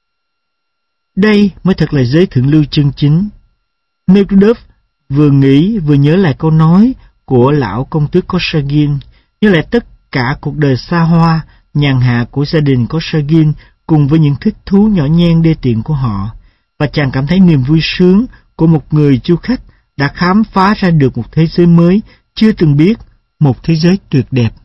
Đây mới thật là giới thượng lưu chân chính. Nekhludoff vừa nghĩ vừa nhớ lại câu nói của lão công tước Kosagin, nhớ lại tất cả cuộc đời xa hoa, nhàn hạ của gia đình Kosagin cùng với những thích thú nhỏ nhen đê tiện của họ, và chàng cảm thấy niềm vui sướng của một người du khách đã khám phá ra được một thế giới mới chưa từng biết, một thế giới tuyệt đẹp.